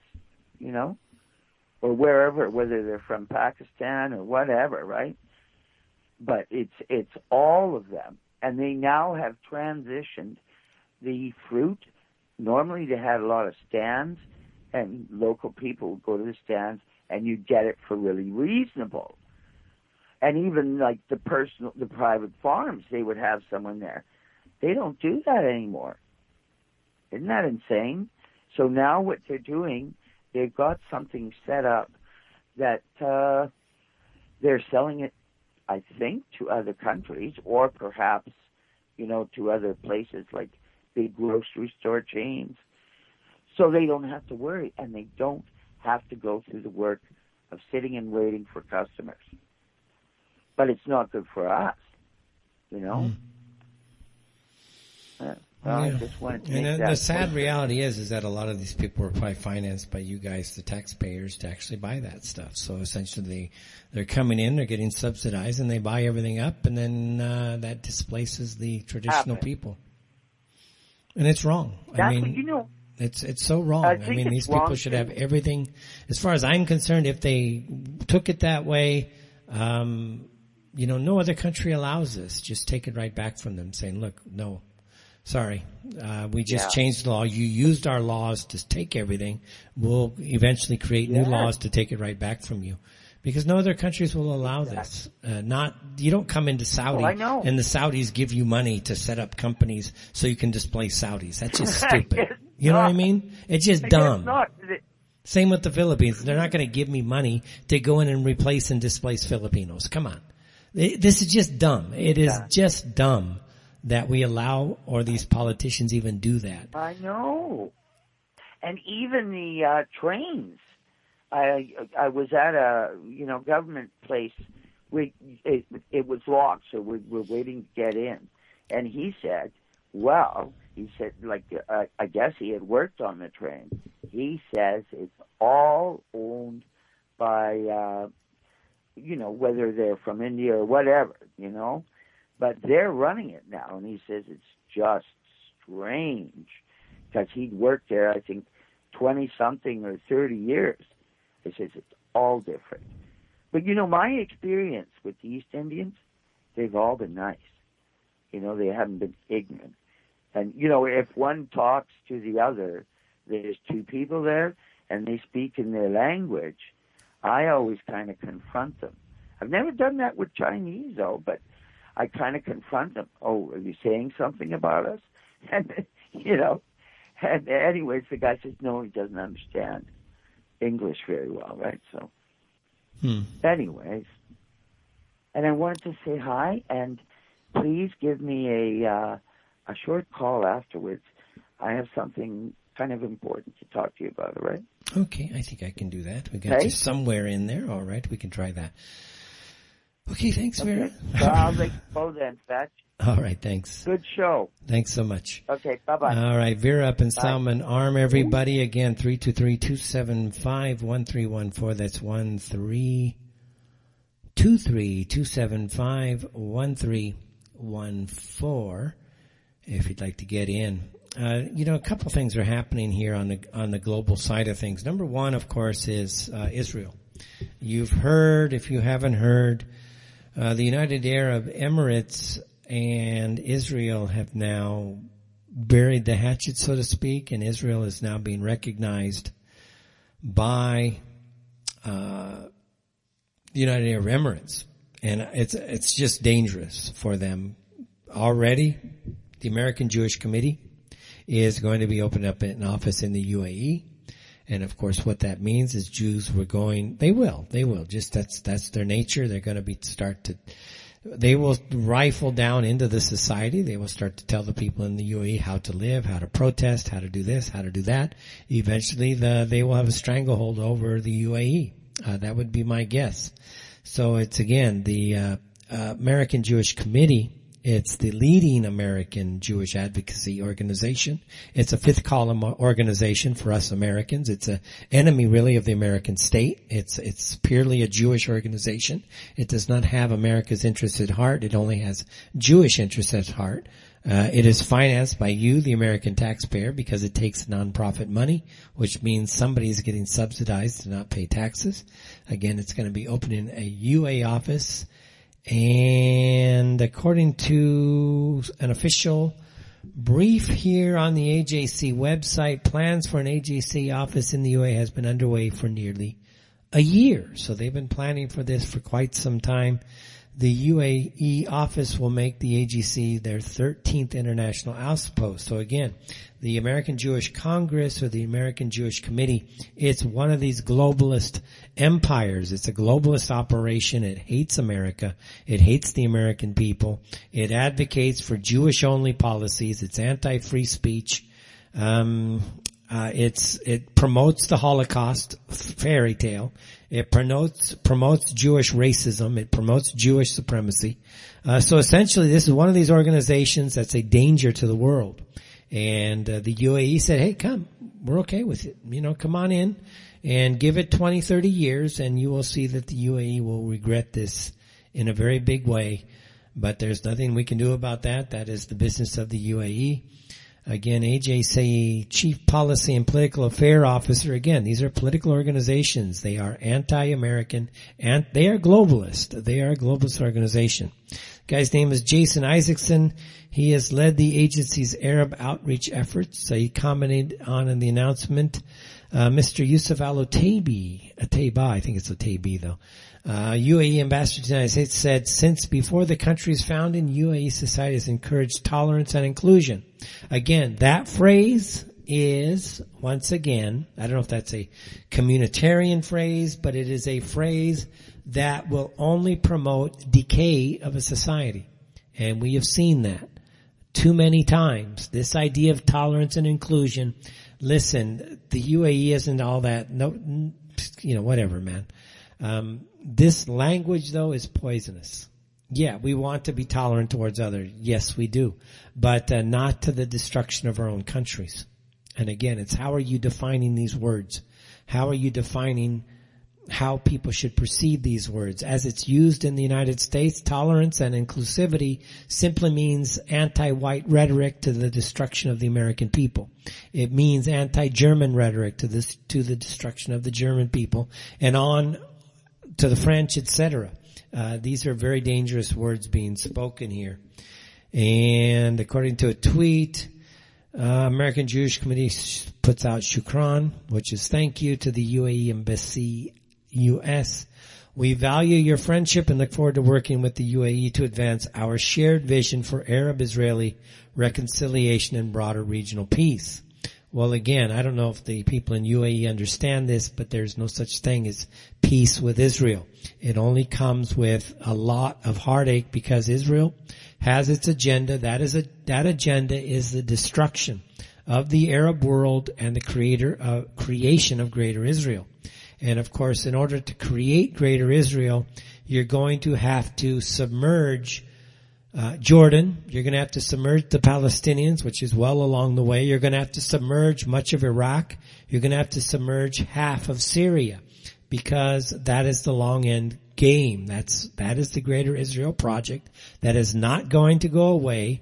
or wherever, whether they're from Pakistan or whatever, right? But it's all of them. And they now have transitioned the fruit. Normally they had a lot of stands, and local people would go to the stands, and you'd get it for really reasonable. And even the private farms, they would have someone there. They don't do that anymore. Isn't that insane? So now what they're doing, they've got something set up that they're selling it, I think, to other countries, or perhaps, to other places like big grocery store chains. So they don't have to worry, and they don't have to go through the work of sitting and waiting for customers. But it's not good for us, I just wanted to make that the sad reality is that a lot of these people were probably financed by you guys, the taxpayers, to actually buy that stuff. So essentially they're coming in, they're getting subsidized, and they buy everything up, and then that displaces the traditional people. And it's wrong. It's so wrong. These people should have everything. As far as I'm concerned, if they took it that way, no other country allows this. Just take it right back from them, saying, look, no. Sorry, we just changed the law. You used our laws to take everything. We'll eventually create new laws to take it right back from you, because no other countries will allow this. You don't come into Saudi and the Saudis give you money to set up companies so you can displace Saudis. That's just stupid. You know what I mean? It's just dumb. Same with the Philippines. They're not going to give me money to go in and replace and displace Filipinos. Come on. This is just dumb. It is just dumb that we allow or these politicians even do that. I know. And even the trains. I was at a government place. It was locked, so we're waiting to get in. And he said, I guess he had worked on the train. He says it's all owned by, whether they're from India or whatever, but they're running it now. And he says it's just strange because he'd worked there, I think, 20-something or 30 years. He says it's all different. But, my experience with the East Indians, they've all been nice. They haven't been ignorant. And, if one talks to the other, there's two people there, and they speak in their language, I always kind of confront them. I've never done that with Chinese, though, but I kind of confront them. Oh, are you saying something about us? And, and anyways, the guy says, no, he doesn't understand English very well, right? So, anyways, and I wanted to say hi, and please give me a short call afterwards. I have something kind of important to talk to you about, all right? Okay, I think I can do that. We got you somewhere in there. All right, we can try that. Okay, thanks, Vera. So I'll let you go then, Fetch. All right, thanks. Good show. Thanks so much. Okay, bye-bye. All right, Vera up in Salmon Arm, everybody. Again, 323-275-1314. That's 1-323-275-1314 if you'd like to get in. A couple things are happening here on the global side of things. Number one, of course, is Israel. You've heard, if you haven't heard, the United Arab Emirates and Israel have now buried the hatchet, so to speak, and Israel is now being recognized by the United Arab Emirates. And it's just dangerous for them. Already, the American Jewish Committee is going to be opening up an office in the UAE. And of course what that means is Jews they will, just that's their nature. They're going to they will rifle down into the society. They will start to tell the people in the UAE how to live, how to protest, how to do this, how to do that. Eventually they will have a stranglehold over the UAE. That would be my guess. So it's again, the, American Jewish Committee. It's the leading American Jewish advocacy organization. It's a fifth column organization for us Americans. It's an enemy really of the American state. It's purely a Jewish organization. It does not have America's interests at heart. It only has Jewish interests at heart. It is financed by you, the American taxpayer, because it takes nonprofit money, which means somebody is getting subsidized to not pay taxes. Again, it's going to be opening a UA office. And according to an official brief here on the AJC website, plans for an AJC office in the UAE has been underway for nearly a year. So they've been planning for this for quite some time. The UAE office will make the AJC their 13th international outpost. So again, the American Jewish Congress or the American Jewish Committee, it's one of these globalist empires. It's a globalist operation. It hates America. It hates the American people. It advocates for Jewish-only policies. It's anti-free speech. It promotes the Holocaust fairy tale. It promotes Jewish racism. It promotes Jewish supremacy. So essentially this is one of these organizations that's a danger to the world. And the UAE said, hey, come, we're okay with it. Come on in and give it 20, 30 years and you will see that the UAE will regret this in a very big way. But there's nothing we can do about that. That is the business of the UAE. Again, AJC Chief Policy and Political Affair Officer. Again, these are political organizations. They are anti-American and they are globalist. They are a globalist organization. The guy's name is Jason Isaacson. He has led the agency's Arab outreach efforts. So he commented on in the announcement, Mr. Yusuf Al-Otaiba, I think it's Otaibi though, UAE ambassador to the United States said, since before the country's founding, UAE society has encouraged tolerance and inclusion. Again, that phrase is, once again, I don't know if that's a communitarian phrase, but it is a phrase that will only promote decay of a society. And we have seen that too many times. This idea of tolerance and inclusion, listen, the UAE isn't all that, no, whatever, man. This language, though, is poisonous. Yeah, we want to be tolerant towards others. Yes, we do. But not to the destruction of our own countries. And again, it's how are you defining these words? How are you defining how people should perceive these words? As it's used in the United States, tolerance and inclusivity simply means anti-white rhetoric to the destruction of the American people. It means anti-German rhetoric to the destruction of the German people, and on to the French, etc. These are very dangerous words being spoken here. And according to a tweet, American Jewish Committee puts out Shukran, which is thank you to the UAE Embassy U.S. We value your friendship and look forward to working with the UAE to advance our shared vision for Arab-Israeli reconciliation and broader regional peace. Well, again, I don't know if the people in UAE understand this, but there's no such thing as peace with Israel. It only comes with a lot of heartache because Israel has its agenda. That agenda is the destruction of the Arab world and the creation of Greater Israel. And of course, in order to create Greater Israel, you're going to have to submerge Jordan. You're going to have to submerge the Palestinians, which is well along the way. You're going to have to submerge much of Iraq. You're going to have to submerge half of Syria, because that is the long end game. That is the Greater Israel project that is not going to go away.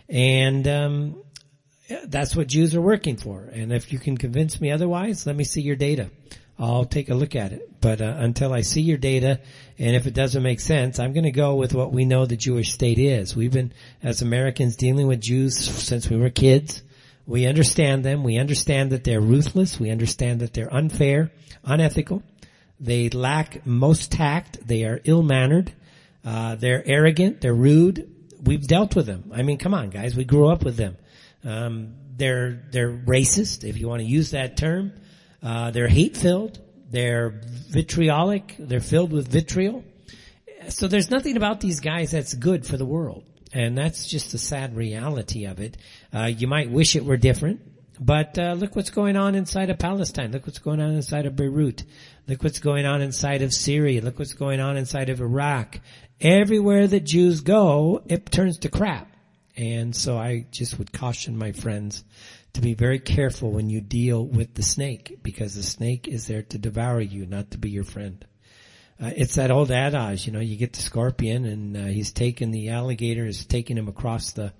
And that's what Jews are working for. And if you can convince me otherwise, let me see your data. I'll take a look at it. But until I see your data, and if it doesn't make sense, I'm going to go with what we know the Jewish state is. We've been, as Americans, dealing with Jews since we were kids. We understand them. We understand that they're ruthless. We understand that they're unfair, unethical. They lack most tact. They are ill-mannered. They're arrogant. They're rude. We've dealt with them. I mean, come on, guys. We grew up with them. They're racist, if you want to use that term. They're hate-filled. They're vitriolic. They're filled with vitriol. So there's nothing about these guys that's good for the world. And that's just the sad reality of it. You might wish it were different. But look what's going on inside of Palestine. Look what's going on inside of Beirut. Look what's going on inside of Syria. Look what's going on inside of Iraq. Everywhere that Jews go, it turns to crap. And so I just would caution my friends to be very careful when you deal with the snake, because the snake is there to devour you, not to be your friend. It's that old adage, you get the scorpion and he's taken the alligator, is taking him across the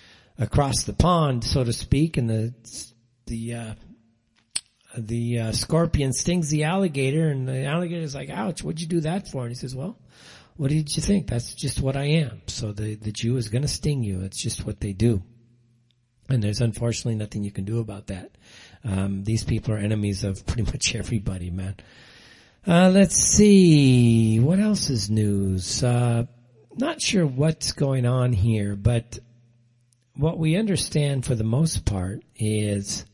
pond, so to speak, and the scorpion stings the alligator, and the alligator's like, ouch, what'd you do that for? And he says, well, what did you think? That's just what I am. So the Jew is going to sting you. It's just what they do. And there's unfortunately nothing you can do about that. These people are enemies of pretty much everybody, man. Let's see. What else is news? Not sure what's going on here, but what we understand for the most part is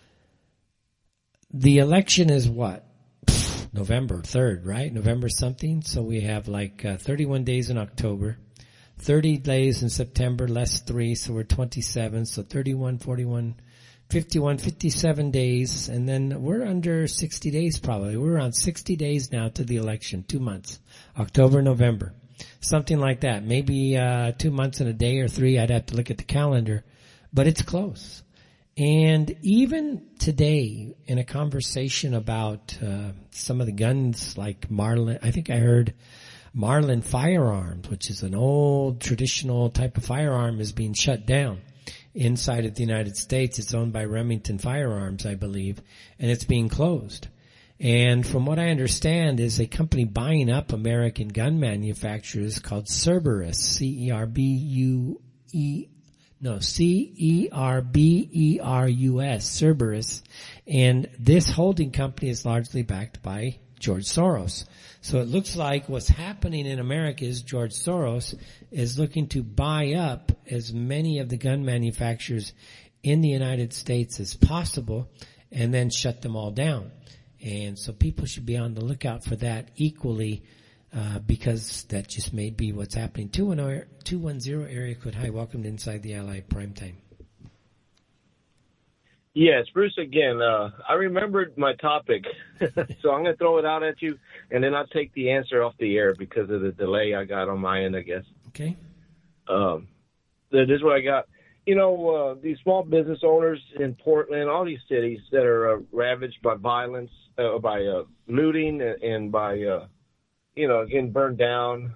the election is what? November 3rd, right? November something. So we have 31 days in October. 30 days in September, less 3, so we're 27, so 31, 41, 51, 57 days, and then we're under 60 days probably. We're around 60 days now to the election, 2 months, October, November, something like that. Maybe 2 months and a day or 3, I'd have to look at the calendar, but it's close. And even today, in a conversation about some of the guns like Marlin, I think I heard Marlin Firearms, which is an old traditional type of firearm, is being shut down inside of the United States. It's owned by Remington Firearms, I believe, and it's being closed. And from what I understand is a company buying up American gun manufacturers called Cerberus, C-E-R-B-E-R-U-S, Cerberus. And this holding company is largely backed by George Soros. So it looks like what's happening in America is George Soros is looking to buy up as many of the gun manufacturers in the United States as possible and then shut them all down. And so people should be on the lookout for that equally, because that just may be what's happening. 210 area code. Hi, welcome to Inside the Ally Primetime. Yes, Bruce again. I remembered my topic, so I'm going to throw it out at you, and then I'll take the answer off the air because of the delay I got on my end, I guess. Okay. This is what I got. These small business owners in Portland, all these cities that are ravaged by violence, by looting, and by, getting burned down.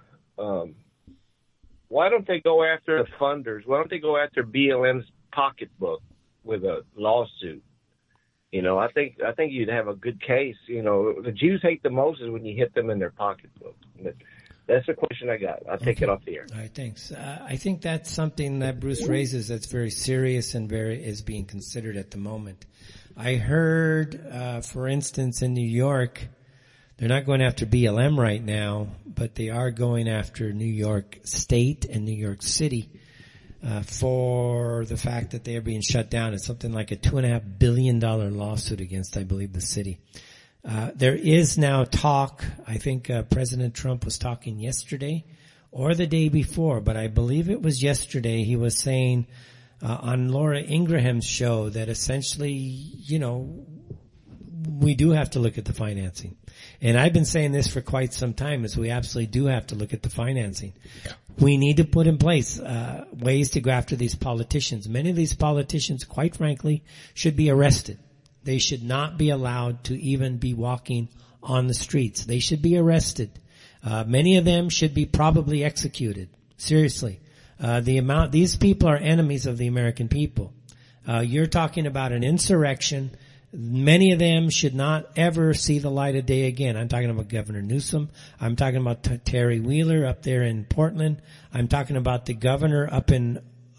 Why don't they go after the funders? Why don't they go after BLM's pocketbook with a lawsuit? I think you'd have a good case. The Jews hate the most is when you hit them in their pocketbook. That's the question I got. I'll take it off the air. All right, thanks. I think that's something that Bruce raises that's very serious and is being considered at the moment. I heard, for instance, in New York, they're not going after BLM right now, but they are going after New York State and New York City for the fact that they are being shut down. It's something like a $2.5 billion lawsuit against, I believe, the city. There is now talk, I think President Trump was talking yesterday or the day before, but I believe it was yesterday. He was saying on Laura Ingraham's show that essentially, we do have to look at the financing. And I've been saying this for quite some time, is we absolutely do have to look at the financing. We need to put in place ways to go after these politicians. Many of these politicians, quite frankly, should be arrested. They should not be allowed to even be walking on the streets. They should be arrested. Many of them should be probably executed. Seriously. These people are enemies of the American people. You're talking about an insurrection. Many of them should not ever see the light of day again. I'm talking about Governor Newsom. I'm talking about Terry Wheeler up there in Portland. I'm talking about the governor up in,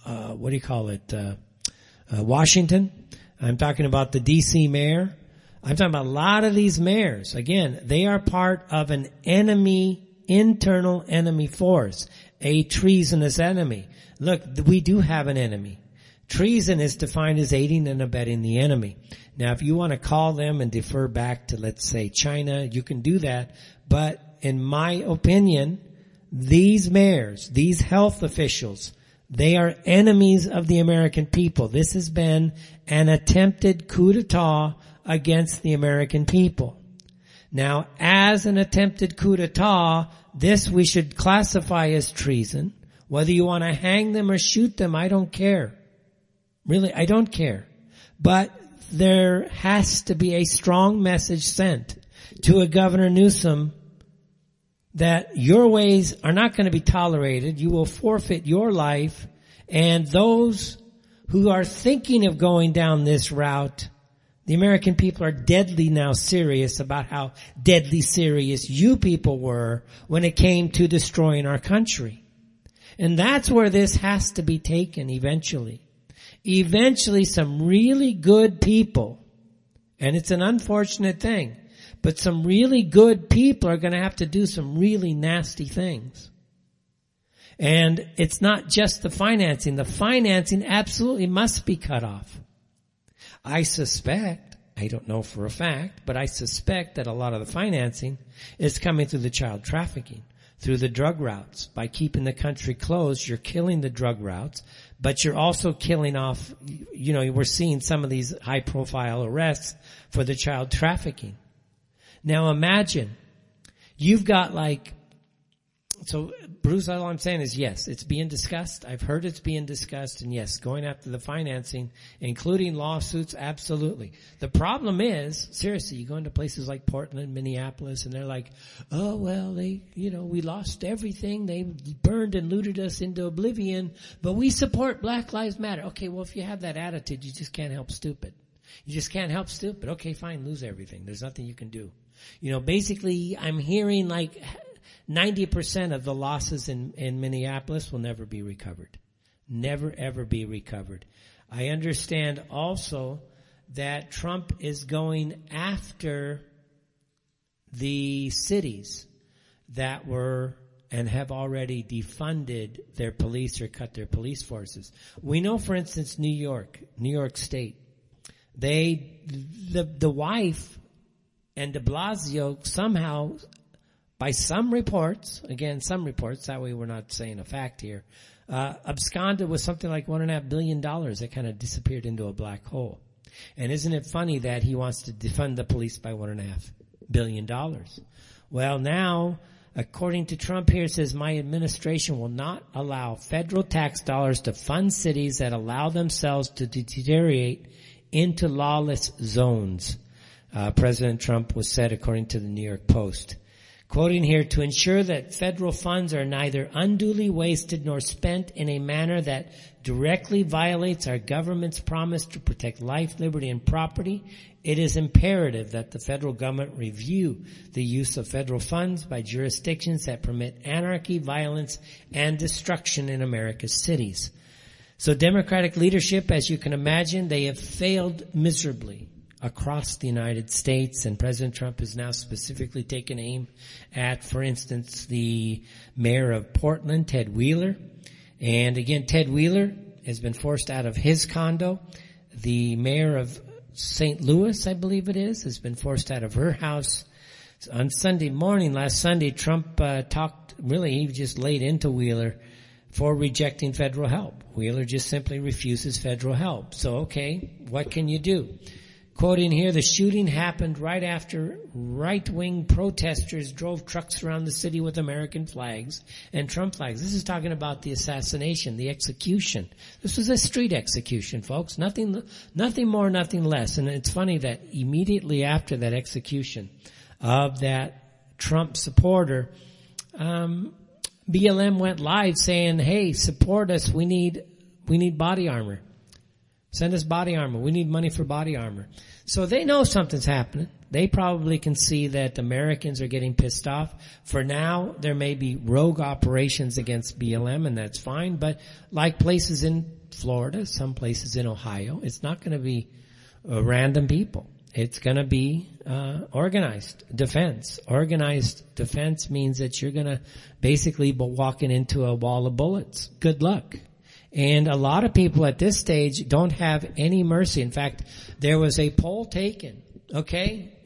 Washington. I'm talking about the D.C. mayor. I'm talking about a lot of these mayors. Again, they are part of an internal enemy force, a treasonous enemy. Look, we do have an enemy. Treason is defined as aiding and abetting the enemy. Now, if you want to call them and defer back to, let's say, China, you can do that. But in my opinion, these mayors, these health officials, they are enemies of the American people. This has been an attempted coup d'etat against the American people. Now, as an attempted coup d'etat, this we should classify as treason. Whether you want to hang them or shoot them, I don't care. Really, I don't care. But there has to be a strong message sent to a Governor Newsom that your ways are not going to be tolerated. You will forfeit your life. And those who are thinking of going down this route, the American people are deadly now serious about how deadly serious you people were when it came to destroying our country. And that's where this has to be taken eventually. Eventually some really good people, and it's an unfortunate thing, but some really good people are going to have to do some really nasty things. And it's not just the financing. The financing absolutely must be cut off. I suspect, I don't know for a fact, but I suspect that a lot of the financing is coming through the child trafficking, through the drug routes. By keeping the country closed, you're killing the drug routes, but you're also killing off, we're seeing some of these high profile arrests for the child trafficking. Now imagine, you've got so Bruce, all I'm saying is yes, it's being discussed. I've heard it's being discussed, and yes, going after the financing, including lawsuits, absolutely. The problem is, seriously, you go into places like Portland, Minneapolis, and they're like, oh, well, we lost everything. They burned and looted us into oblivion, but we support Black Lives Matter. Okay, well, if you have that attitude, you just can't help stupid. You just can't help stupid. Okay, fine, lose everything. There's nothing you can do. Basically, I'm hearing 90% of the losses in Minneapolis will never be recovered. Never, ever be recovered. I understand also that Trump is going after the cities that were and have already defunded their police or cut their police forces. We know, for instance, New York State, the wife and de Blasio somehow, by some reports, that way we're not saying a fact here, absconded with something like $1.5 billion that kind of disappeared into a black hole. And isn't it funny that he wants to defund the police by $1.5 billion? Well, now, according to Trump here, it says, my administration will not allow federal tax dollars to fund cities that allow themselves to deteriorate into lawless zones. President Trump was said, according to the New York Post. Quoting here, to ensure that federal funds are neither unduly wasted nor spent in a manner that directly violates our government's promise to protect life, liberty, and property, it is imperative that the federal government review the use of federal funds by jurisdictions that permit anarchy, violence, and destruction in America's cities. So Democratic leadership, as you can imagine, they have failed miserably across the United States, and President Trump has now specifically taken aim at, for instance, the mayor of Portland, Ted Wheeler. And again, Ted Wheeler has been forced out of his condo. The mayor of St. Louis, I believe it is, has been forced out of her house. On Sunday morning, last Sunday, Trump he just laid into Wheeler for rejecting federal help. Wheeler just simply refuses federal help. So, okay, what can you do? Quoting here, the shooting happened right after right-wing protesters drove trucks around the city with American flags and Trump flags. This is talking about the assassination, the execution. This was a street execution, folks. Nothing more, nothing less. And it's funny that immediately after that execution of that Trump supporter, BLM went live saying, hey, support us. We need body armor. Send us body armor. We need money for body armor. So they know something's happening. They probably can see that Americans are getting pissed off. For now, there may be rogue operations against BLM, and that's fine. But like places in Florida, some places in Ohio, it's not going to be random people. It's going to be organized defense. Organized defense means that you're going to basically be walking into a wall of bullets. Good luck. And a lot of people at this stage don't have any mercy. In fact, there was a poll taken, okay?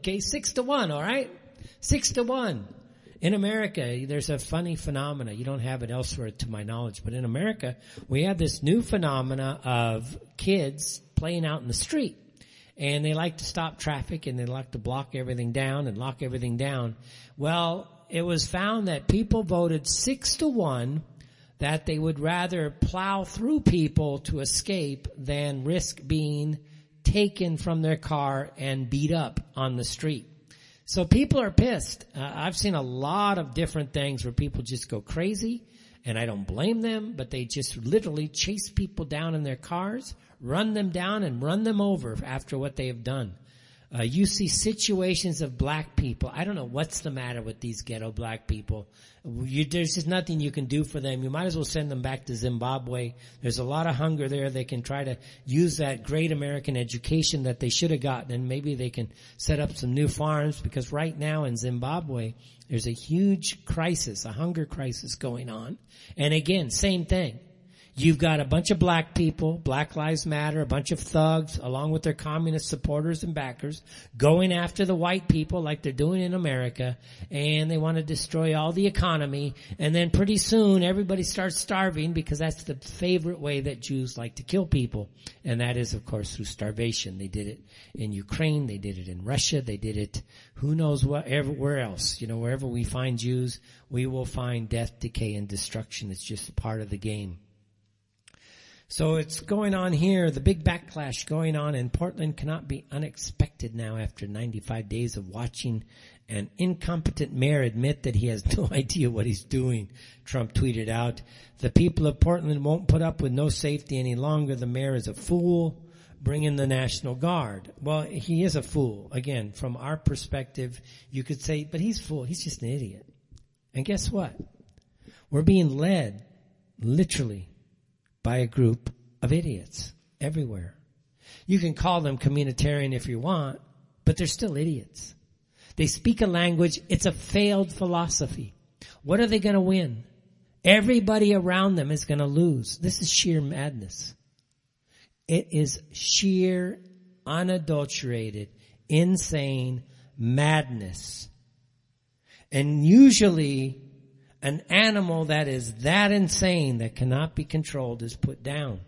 6-1, all right? 6-1. In America, there's a funny phenomena. You don't have it elsewhere to my knowledge, but in America, we have this new phenomena of kids playing out in the street. And they like to stop traffic and they like to block everything down and lock everything down. Well, it was found that people voted 6-1 that they would rather plow through people to escape than risk being taken from their car and beat up on the street. So people are pissed. I've seen a lot of different things where people just go crazy, and I don't blame them, but they just literally chase people down in their cars, run them down, and run them over after what they have done. You see situations of black people. I don't know what's the matter with these ghetto black people. There's just nothing you can do for them. You might as well send them back to Zimbabwe. There's a lot of hunger there. They can try to use that great American education that they should have gotten, and maybe they can set up some new farms, because right now in Zimbabwe, there's a huge crisis, a hunger crisis going on. And again, same thing. You've got a bunch of black people, Black Lives Matter, a bunch of thugs, along with their communist supporters and backers, going after the white people like they're doing in America, and they want to destroy all the economy, and then pretty soon everybody starts starving, because that's the favorite way that Jews like to kill people, and that is, of course, through starvation. They did it in Ukraine, they did it in Russia, they did it who knows where else. Wherever we find Jews, we will find death, decay, and destruction. It's just part of the game. So it's going on here. The big backlash going on in Portland cannot be unexpected now after 95 days of watching an incompetent mayor admit that he has no idea what he's doing. Trump tweeted out, "The people of Portland won't put up with no safety any longer. The mayor is a fool. Bring in the National Guard." Well, he is a fool. Again, from our perspective, you could say, but he's a fool. He's just an idiot. And guess what? We're being led, literally, by a group of idiots everywhere. You can call them communitarian if you want, but they're still idiots. They speak a language, it's a failed philosophy. What are they going to win? Everybody around them is going to lose. This is sheer madness. It is sheer, unadulterated, insane madness. And usually, an animal that is that insane, that cannot be controlled, is put down.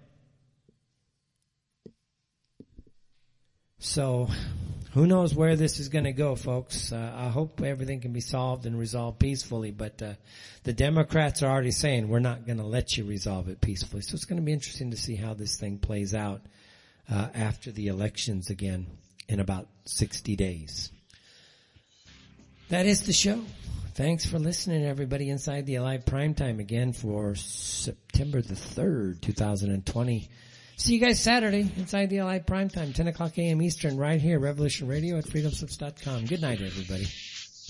So, who knows where this is going to go, folks. I hope everything can be solved and resolved peacefully, but the Democrats are already saying we're not going to let you resolve it peacefully. So it's going to be interesting to see how this thing plays out after the elections again in about 60 days. That is the show. Thanks for listening, everybody. Inside the Alive Primetime again for September the 3rd, 2020. See you guys Saturday, Inside the Alive Primetime, 10 o'clock a.m. Eastern, right here, Revolution Radio at freedomslips.com. Good night, everybody.